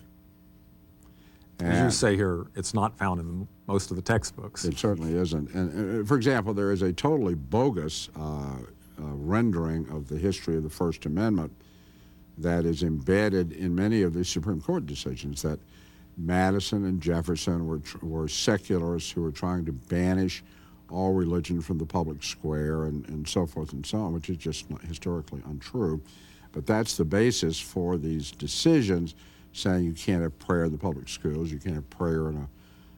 Speaker 4: As you say here, it's not found in most of the textbooks.
Speaker 2: It certainly isn't. And for example, there is a totally bogus rendering of the history of the First Amendment that is embedded in many of the Supreme Court decisions, that Madison and Jefferson were secularists who were trying to banish all religion from the public square and so forth and so on, which is just historically untrue. But that's the basis for these decisions, saying you can't have prayer in the public schools, you can't have prayer in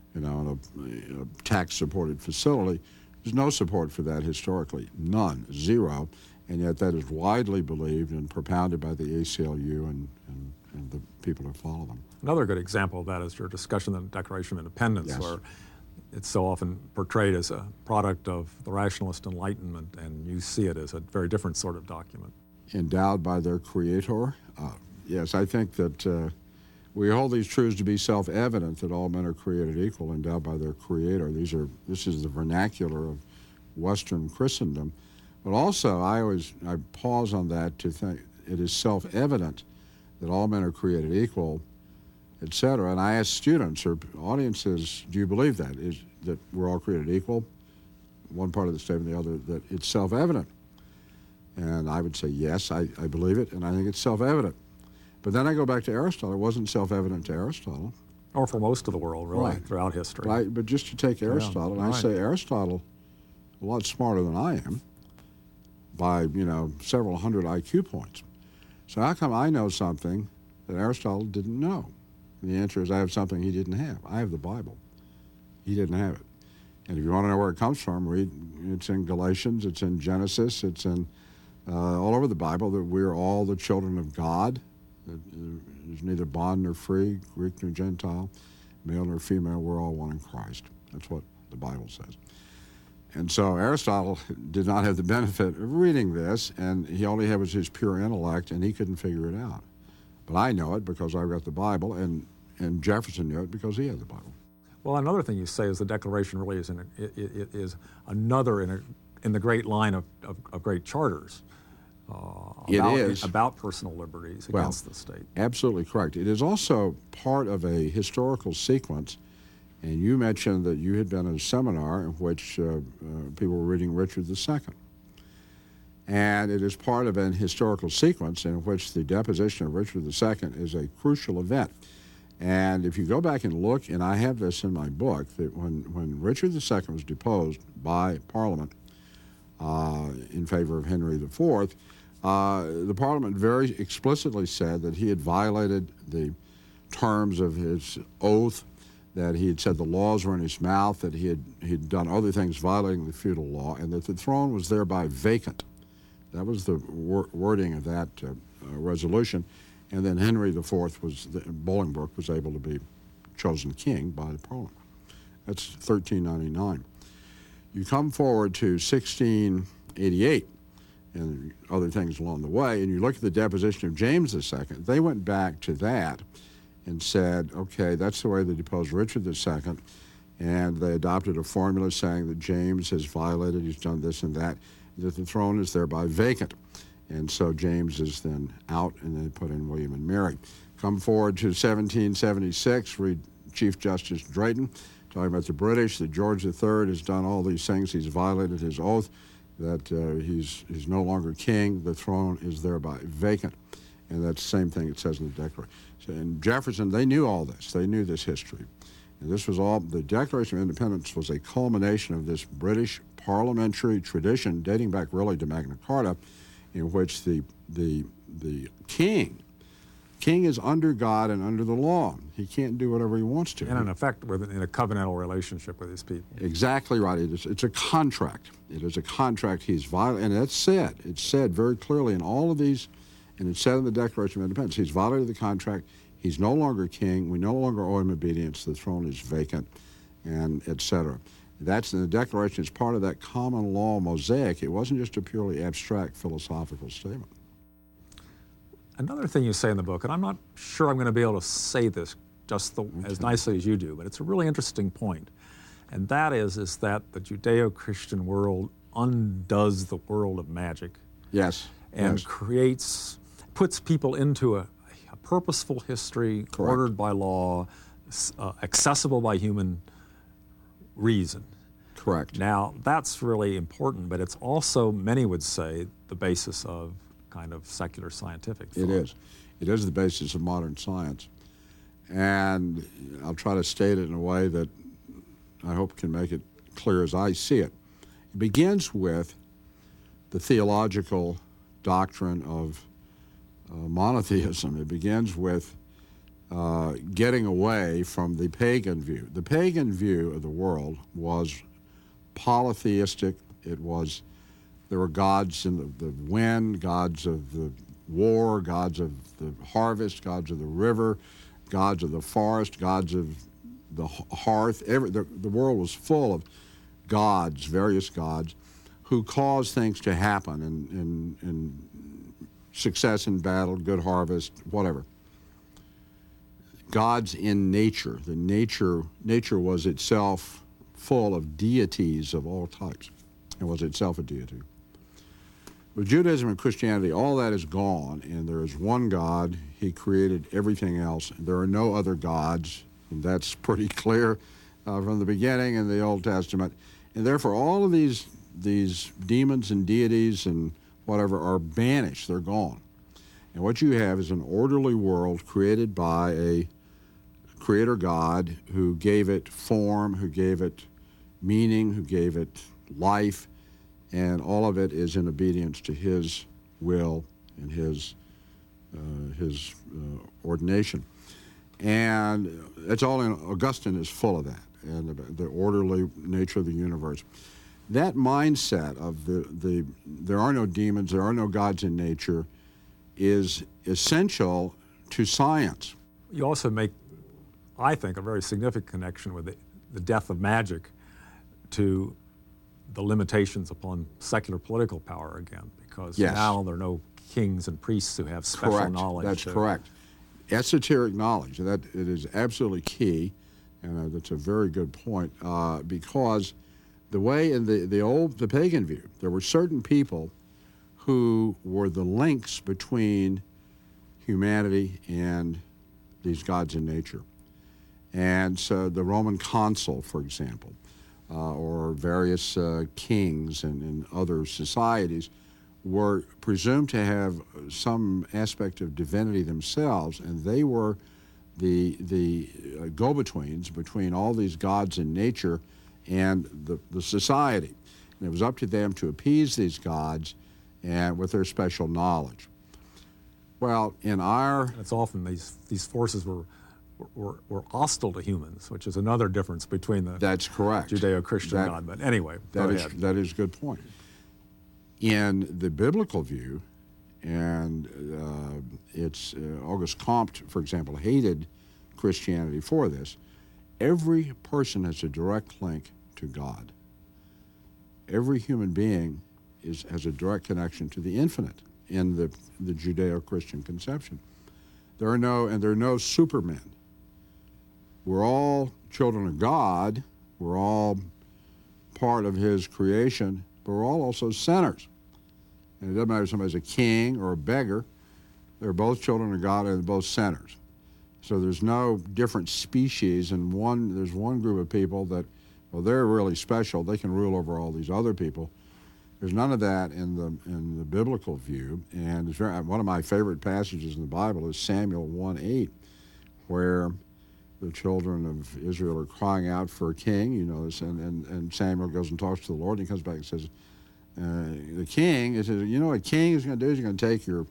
Speaker 2: a tax-supported facility. There's no support for that historically, none, zero, and yet that is widely believed and propounded by the ACLU and the people who follow them.
Speaker 4: Another good example of that is your discussion of the Declaration of Independence, where it's so often portrayed as a product of the rationalist Enlightenment, and you see it as a very different sort of document.
Speaker 2: Endowed by their creator, Yes, I think that we hold these truths to be self-evident, that all men are created equal, endowed by their Creator. This is the vernacular of Western Christendom. But also, I pause on that to think it is self-evident that all men are created equal, etc. And I ask students or audiences, do you believe that? That we're all created equal? One part of the statement, the other, that it's self-evident. And I would say, yes, I believe it, and I think it's self-evident. But then I go back to Aristotle. It wasn't self-evident to Aristotle.
Speaker 4: Or for most of the world, really,
Speaker 2: Right.
Speaker 4: throughout history.
Speaker 2: Right, but just to take Aristotle, and I say Aristotle, a lot smarter than I am, by, several hundred IQ points. So how come I know something that Aristotle didn't know? And the answer is I have something he didn't have. I have the Bible. He didn't have it. And if you want to know where it comes from, read. It's in Galatians, it's in Genesis, it's in all over the Bible, that we're all the children of God. There's neither bond nor free, Greek nor Gentile, male nor female, we're all one in Christ. That's what the Bible says. And so Aristotle did not have the benefit of reading this, and he only had was his pure intellect, and he couldn't figure it out. But I know it because I read the Bible, and Jefferson knew it because he had the Bible.
Speaker 4: Well, another thing you say is the Declaration really is another in the great line of great charters about personal liberties against the state.
Speaker 2: Absolutely correct. It is also part of a historical sequence. And you mentioned that you had been at a seminar in which people were reading Richard II. And it is part of an historical sequence in which the deposition of Richard II is a crucial event. And if you go back and look, and I have this in my book, that when Richard II was deposed by Parliament in favor of Henry IV, the Parliament very explicitly said that he had violated the terms of his oath, that he had said the laws were in his mouth, that he'd done other things violating the feudal law, and that the throne was thereby vacant. That was the wording of that resolution. And then Henry IV Bolingbroke was able to be chosen king by the Parliament. That's 1399. You come forward to 1688 and other things along the way, and you look at the deposition of James II. They went back to that and said, okay, that's the way they deposed Richard II, and they adopted a formula saying that James has violated, he's done this and that the throne is thereby vacant. And so James is then out, and they put in William and Mary. Come forward to 1776, read Chief Justice Drayton, talking about the British, that George III has done all these things, he's violated his oath, that he's no longer king, the throne is thereby vacant. And that's the same thing it says in the Declaration. And Jefferson, they knew all this. They knew this history. And this was all, the Declaration of Independence was a culmination of this British parliamentary tradition dating back really to Magna Carta, in which the king is under God and under the law. He can't do whatever he wants to.
Speaker 4: And in effect, in a covenantal relationship with his people.
Speaker 2: Exactly right. It's a contract. It is a contract he's violated, and that's said. It's said very clearly in all of these, and it's said in the Declaration of Independence. He's violated the contract. He's no longer king. We no longer owe him obedience. The throne is vacant, and et cetera. That's in the Declaration. It's part of that common law mosaic. It wasn't just a purely abstract philosophical statement.
Speaker 4: Another thing you say in the book, and I'm not sure I'm going to be able to say this just as nicely as you do, but it's a really interesting point, and that is that the Judeo-Christian world undoes the world of magic.
Speaker 2: Yes.
Speaker 4: And puts people into a purposeful history,
Speaker 2: Correct.
Speaker 4: ordered by law, accessible by human reason.
Speaker 2: Correct.
Speaker 4: Now, that's really important, but it's also, many would say, the basis of kind of secular scientific thought.
Speaker 2: It is. It is the basis of modern science. And I'll try to state it in a way that I hope can make it clear as I see it. It begins with the theological doctrine of monotheism. It begins with getting away from the pagan view. The pagan view of the world was polytheistic. There were gods in the wind, gods of the war, gods of the harvest, gods of the river, gods of the forest, gods of the hearth. The world was full of gods, various gods, who caused things to happen and success in battle, good harvest, whatever. Gods in nature. The nature was itself full of deities of all types, and was itself a deity. With Judaism and Christianity, all that is gone, and there is one God. He created everything else. There are no other gods, and that's pretty clear from the beginning in the Old Testament. And therefore, all of these demons and deities and whatever are banished. They're gone. And what you have is an orderly world created by a creator God who gave it form, who gave it meaning, who gave it life, and all of it is in obedience to his will and his ordination. And it's all in, Augustine is full of that, and the orderly nature of the universe. That mindset of there are no demons, there are no gods in nature, is essential to science.
Speaker 4: You also make, I think, a very significant connection with the death of magic to the limitations upon secular political power again, because now there are no kings and priests who have special knowledge.
Speaker 2: That's correct. Esoteric knowledge, that it is absolutely key, and that's a very good point, because the way in the pagan view, there were certain people who were the links between humanity and these gods in nature. And so the Roman consul, for example, or various kings and other societies were presumed to have some aspect of divinity themselves, and they were the go-betweens between all these gods in nature and the society. And it was up to them to appease these gods and with their special knowledge. Well, in our...
Speaker 4: It's often these forces were hostile to humans, which is another difference between the
Speaker 2: That's correct.
Speaker 4: Judeo-Christian God. But anyway,
Speaker 2: that is a good point. In the biblical view, and it's Auguste Comte, for example, hated Christianity for this, every person has a direct link to God. Every human being has a direct connection to the infinite in the Judeo-Christian conception. There are no supermen. We're all children of God. We're all part of his creation, but we're all also sinners. And it doesn't matter if somebody's a king or a beggar. They're both children of God and they're both sinners. So there's no different species, and there's one group of people that, well, they're really special. They can rule over all these other people. There's none of that in the biblical view. And it's one of my favorite passages in the Bible is Samuel 1:8, where the children of Israel are crying out for a king, you know, and Samuel goes and talks to the Lord, and he comes back and says, the king, he says, you know what a king is going to do? He's going to take your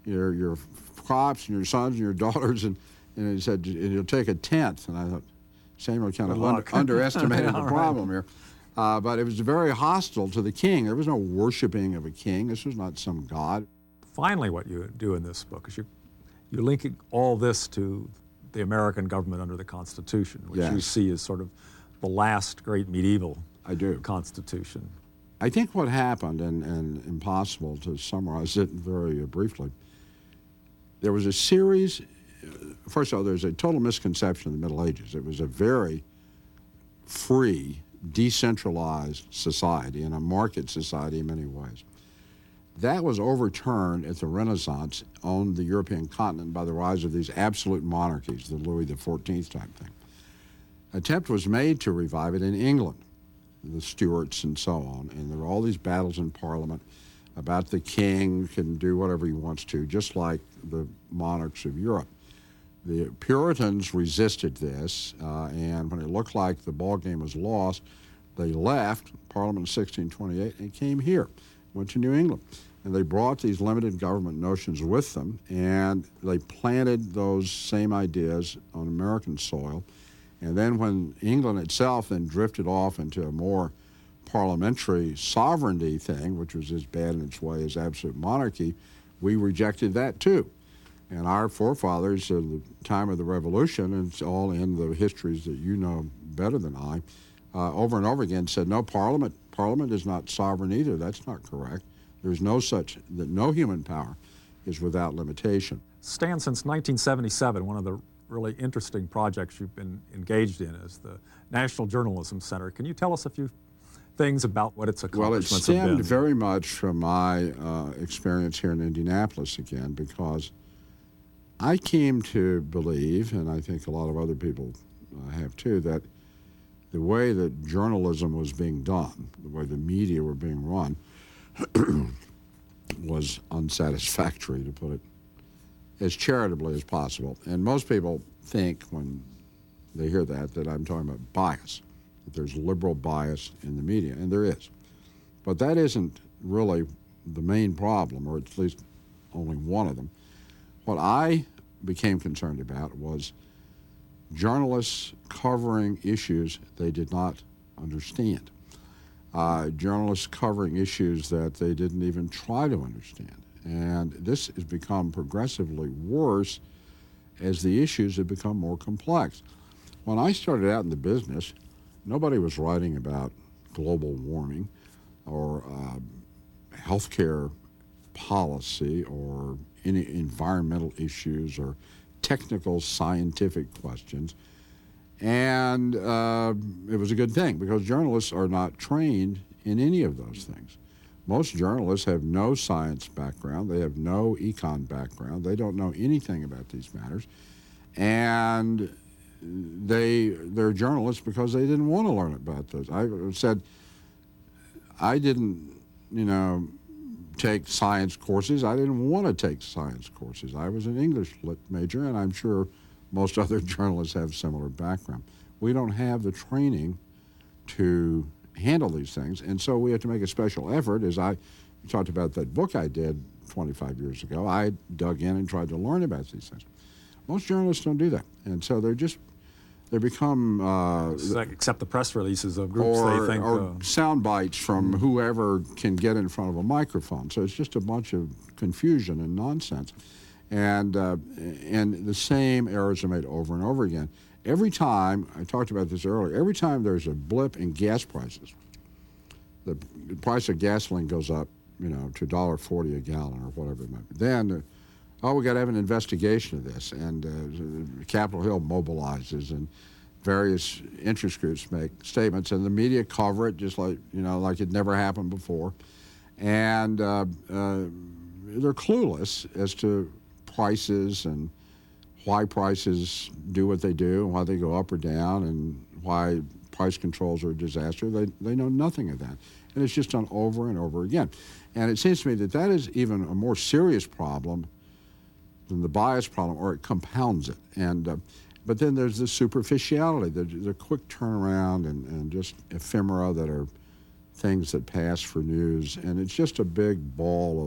Speaker 2: crops and your sons and your daughters, and he said, and he'll take a tenth. And I thought, Samuel kind of underestimated the problem here. But it was very hostile to the king. There was no worshiping of a king. This was not some god.
Speaker 4: Finally, what you do in this book is you link all this to the American government under the Constitution, which you see as sort of the last great medieval Constitution.
Speaker 2: I think what happened, and impossible to summarize it very briefly, there was a series. First of all, there's a total misconception in the Middle Ages. It was a very free, decentralized society and a market society in many ways. That was overturned at the Renaissance on the European continent by the rise of these absolute monarchies, the Louis XIV type thing. An attempt was made to revive it in England, the Stuarts and so on, and there were all these battles in Parliament about the king can do whatever he wants to, just like the monarchs of Europe. The Puritans resisted this, and when it looked like the ball game was lost, they left Parliament in 1628 and came here, went to New England. And they brought these limited government notions with them, and they planted those same ideas on American soil. And then when England itself then drifted off into a more parliamentary sovereignty thing, which was as bad in its way as absolute monarchy, we rejected that too. And our forefathers at the time of the Revolution, and it's all in the histories that you know better than I, over and over again said, no, Parliament is not sovereign either. That's not correct. There's no human power is without limitation.
Speaker 4: Stan, since 1977, one of the really interesting projects you've been engaged in is the National Journalism Center. Can you tell us a few things about what its accomplishments have been?
Speaker 2: Well, it stemmed very much from my experience here in Indianapolis again, because I came to believe, and I think a lot of other people have too, that the way that journalism was being done, the way the media were being run, was unsatisfactory, to put it as charitably as possible. And most people think when they hear that I'm talking about bias, that there's liberal bias in the media, and there is. But that isn't really the main problem, or at least only one of them. What I became concerned about was journalists covering issues they did not understand. Journalists covering issues that they didn't even try to understand. And this has become progressively worse as the issues have become more complex. When I started out in the business, nobody was writing about global warming or healthcare policy or any environmental issues or technical scientific questions. And it was a good thing, because journalists are not trained in any of those things. Most journalists have no science background. They have no econ background. They don't know anything about these matters. And they're journalists because they didn't want to learn about this. I said, I didn't, take science courses. I didn't want to take science courses. I was an English lit major, and I'm sure most other journalists have similar background. We don't have the training to handle these things, and so we have to make a special effort. As I talked about that book I did 25 years ago, I dug in and tried to learn about these things. Most journalists don't do that, and so they become
Speaker 4: except the press releases of groups they think
Speaker 2: or sound bites from whoever can get in front of a microphone. So it's just a bunch of confusion and nonsense, and the same errors are made over and over again. Every time, I talked about this earlier, every time there's a blip in gas prices, the price of gasoline goes up, to $1.40 a gallon or whatever it might be. Then, we got to have an investigation of this, and Capitol Hill mobilizes, and various interest groups make statements, and the media cover it just like it never happened before, and they're clueless as to prices and why prices do what they do, and why they go up or down, and why price controls are a disaster. They know nothing of that. And it's just done over and over again. And it seems to me that is even a more serious problem than the bias problem, or it compounds it. And but then there's the superficiality, the quick turnaround and just ephemera that are things that pass for news. And it's just a big ball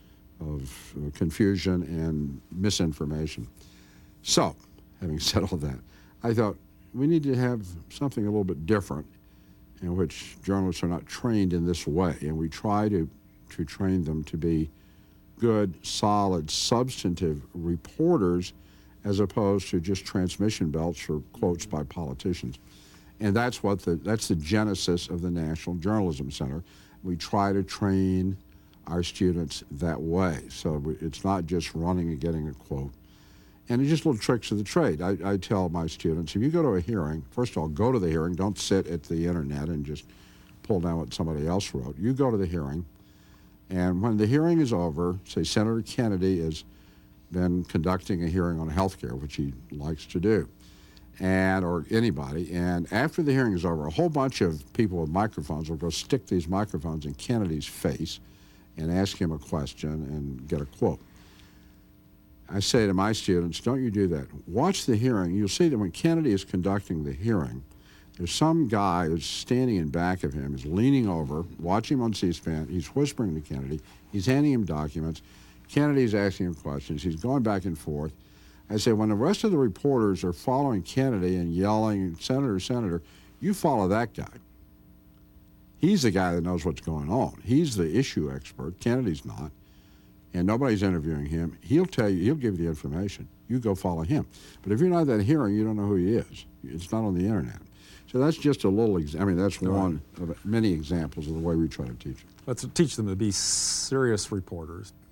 Speaker 2: of confusion and misinformation. So, having said all that, I thought we need to have something a little bit different in which journalists are not trained in this way, and we try to train them to be good, solid, substantive reporters as opposed to just transmission belts or quotes by politicians. And that's the genesis of the National Journalism Center. We try to train our students that way. So it's not just running and getting a quote. And it's just little tricks of the trade. I tell my students, if you go to a hearing, first of all, go to the hearing. Don't sit at the internet and just pull down what somebody else wrote. You go to the hearing, and when the hearing is over, say Senator Kennedy has been conducting a hearing on health care, which he likes to do, or anybody, and after the hearing is over, a whole bunch of people with microphones will go stick these microphones in Kennedy's face and ask him a question and get a quote. I say to my students, don't you do that. Watch the hearing. You'll see that when Kennedy is conducting the hearing, there's some guy who's standing in back of him, is leaning over, watching him on C-SPAN. He's whispering to Kennedy. He's handing him documents. Kennedy's asking him questions. He's going back and forth. I say, when the rest of the reporters are following Kennedy and yelling, Senator, Senator, you follow that guy. He's the guy that knows what's going on. He's the issue expert. Kennedy's not. And nobody's interviewing him. He'll tell you, he'll give you the information. You go follow him. But if you're not at that hearing, you don't know who he is. It's not on the internet. So that's just a little, that's one of many examples of the way we try to teach them.
Speaker 4: Let's teach them to be serious reporters,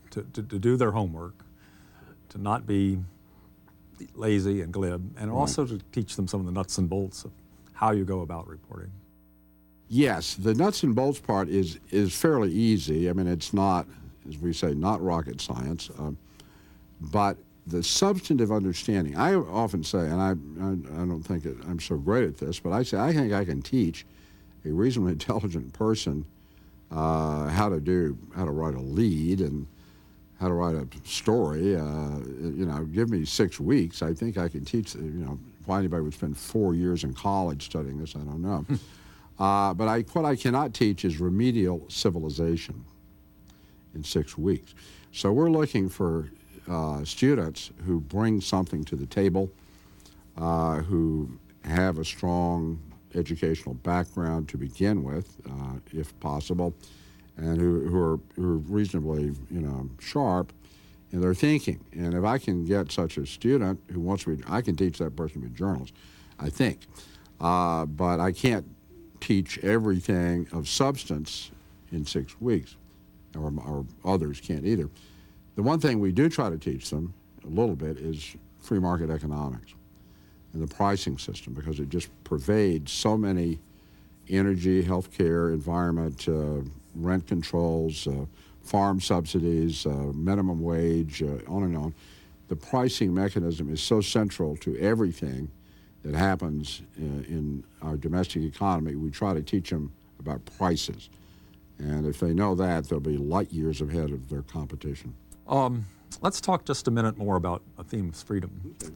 Speaker 4: to do their homework, to not be lazy and glib, and also to teach them some of the nuts and bolts of how you go about reporting.
Speaker 2: Yes, the nuts and bolts part is fairly easy. I mean, it's not, as we say, not rocket science, but the substantive understanding. I often say, and I don't think I'm so great at this, but I say I think I can teach a reasonably intelligent person how to write a lead and how to write a story. Give me 6 weeks. I think I can teach. Why anybody would spend 4 years in college studying this, I don't know. But what I cannot teach is remedial civilization in 6 weeks. So we're looking for students who bring something to the table, who have a strong educational background to begin with, if possible, and who are reasonably, sharp in their thinking. And if I can get such a student who wants to be, I can teach that person to be a journalist, I think. But I can't teach everything of substance in 6 weeks, or others can't either. The one thing we do try to teach them a little bit is free market economics and the pricing system, because it just pervades so many energy, healthcare, environment, rent controls, farm subsidies, minimum wage, on and on. The pricing mechanism is so central to everything that happens in our domestic economy. We try to teach them about prices. And if they know that, they'll be light years ahead of their competition.
Speaker 4: Let's talk just a minute more about a theme of freedom.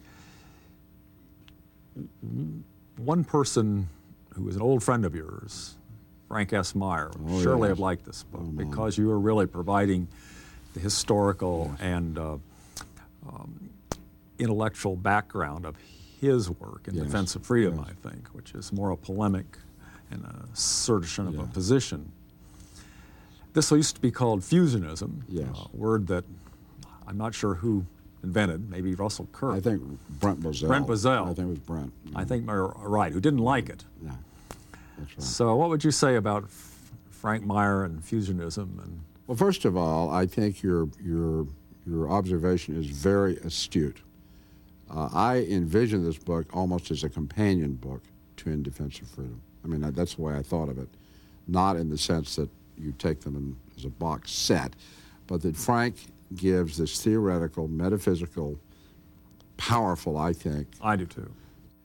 Speaker 4: One person who is an old friend of yours, Frank S. Meyer, would surely have liked this book because you are really providing the historical and intellectual background of his work in defense of freedom, I think, which is more a polemic and assertion of a position. This used to be called fusionism, a word that I'm not sure who invented, maybe Russell Kirk.
Speaker 2: I think Brent Bozell.
Speaker 4: Brent Bozell.
Speaker 2: I think it was Brent.
Speaker 4: I think you're right, who didn't like it.
Speaker 2: Yeah, that's right.
Speaker 4: So what would you say about Frank Meyer and fusionism? And
Speaker 2: well, first of all, I think your observation is very astute. I envision this book almost as a companion book to In Defense of Freedom. I mean, that's the way I thought of it, not in the sense that you take them as a box set, but that Frank gives this theoretical, metaphysical, powerful, I think.
Speaker 4: I do too.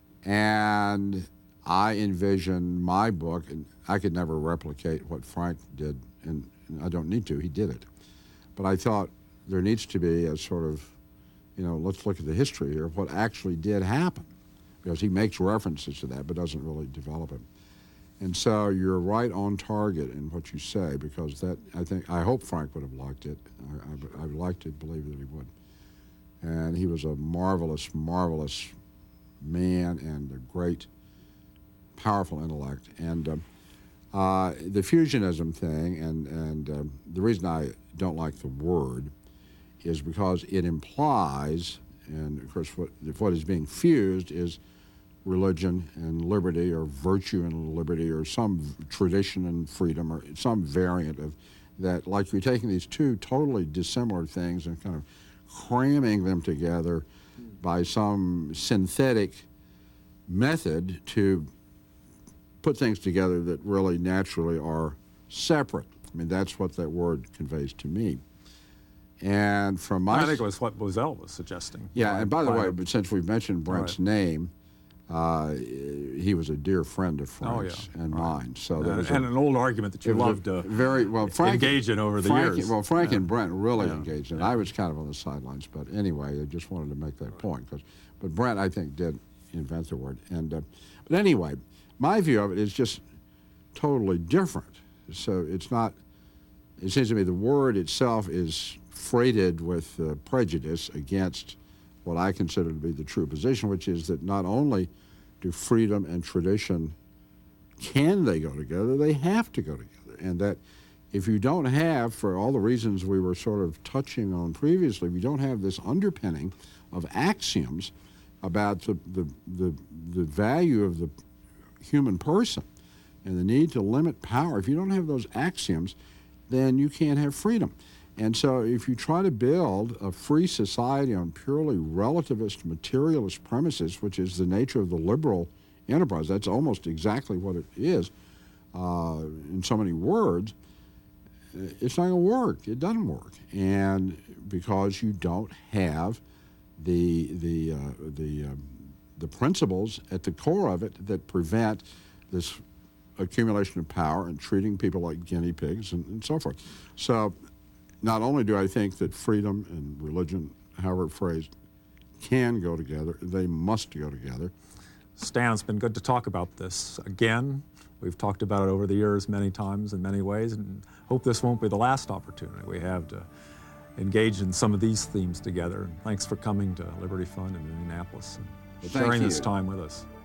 Speaker 2: And I envision my book, and I could never replicate what Frank did, and I don't need to, he did it. But I thought there needs to be a sort of, let's look at the history here of what actually did happen, because he makes references to that but doesn't really develop it. And so you're right on target in what you say, because I hope Frank would have liked it. I would like to believe that he would. And he was a marvelous, marvelous man and a great, powerful intellect. And the fusionism thing, and the reason I don't like the word is because it implies, and of course what is being fused is religion and liberty, or virtue and liberty, or some tradition and freedom, or some variant of that. Like you're taking these two totally dissimilar things and kind of cramming them together by some synthetic method to put things together that really naturally are separate. I mean, that's what that word conveys to me. And from my...
Speaker 4: I think it was what Bozell was suggesting.
Speaker 2: Yeah, and by the way, but since we've mentioned Brent's name, he was a dear friend of Frank's and mine. So
Speaker 4: and an old argument that you loved to engage in over the years.
Speaker 2: Well, Frank and Brent really engaged in. I was kind of on the sidelines, but anyway, I just wanted to make that point. But Brent, I think, did invent the word. And but anyway, my view of it is just totally different. So it's not. It seems to me the word itself is freighted with prejudice against what I consider to be the true position, which is that not only do freedom and tradition, can they go together, they have to go together. And that if you don't have, for all the reasons we were sort of touching on previously, if you don't have this underpinning of axioms about the value of the human person and the need to limit power, if you don't have those axioms, then you can't have freedom. And so if you try to build a free society on purely relativist, materialist premises, which is the nature of the liberal enterprise, that's almost exactly what it is in so many words, it's not going to work. It doesn't work. And because you don't have the principles at the core of it that prevent this accumulation of power and treating people like guinea pigs and so forth. So not only do I think that freedom and religion, however phrased, can go together, they must go together.
Speaker 4: Stan, it's been good to talk about this again. We've talked about it over the years many times in many ways, and hope this won't be the last opportunity we have to engage in some of these themes together. And thanks for coming to Liberty Fund in Indianapolis and sharing this time with us.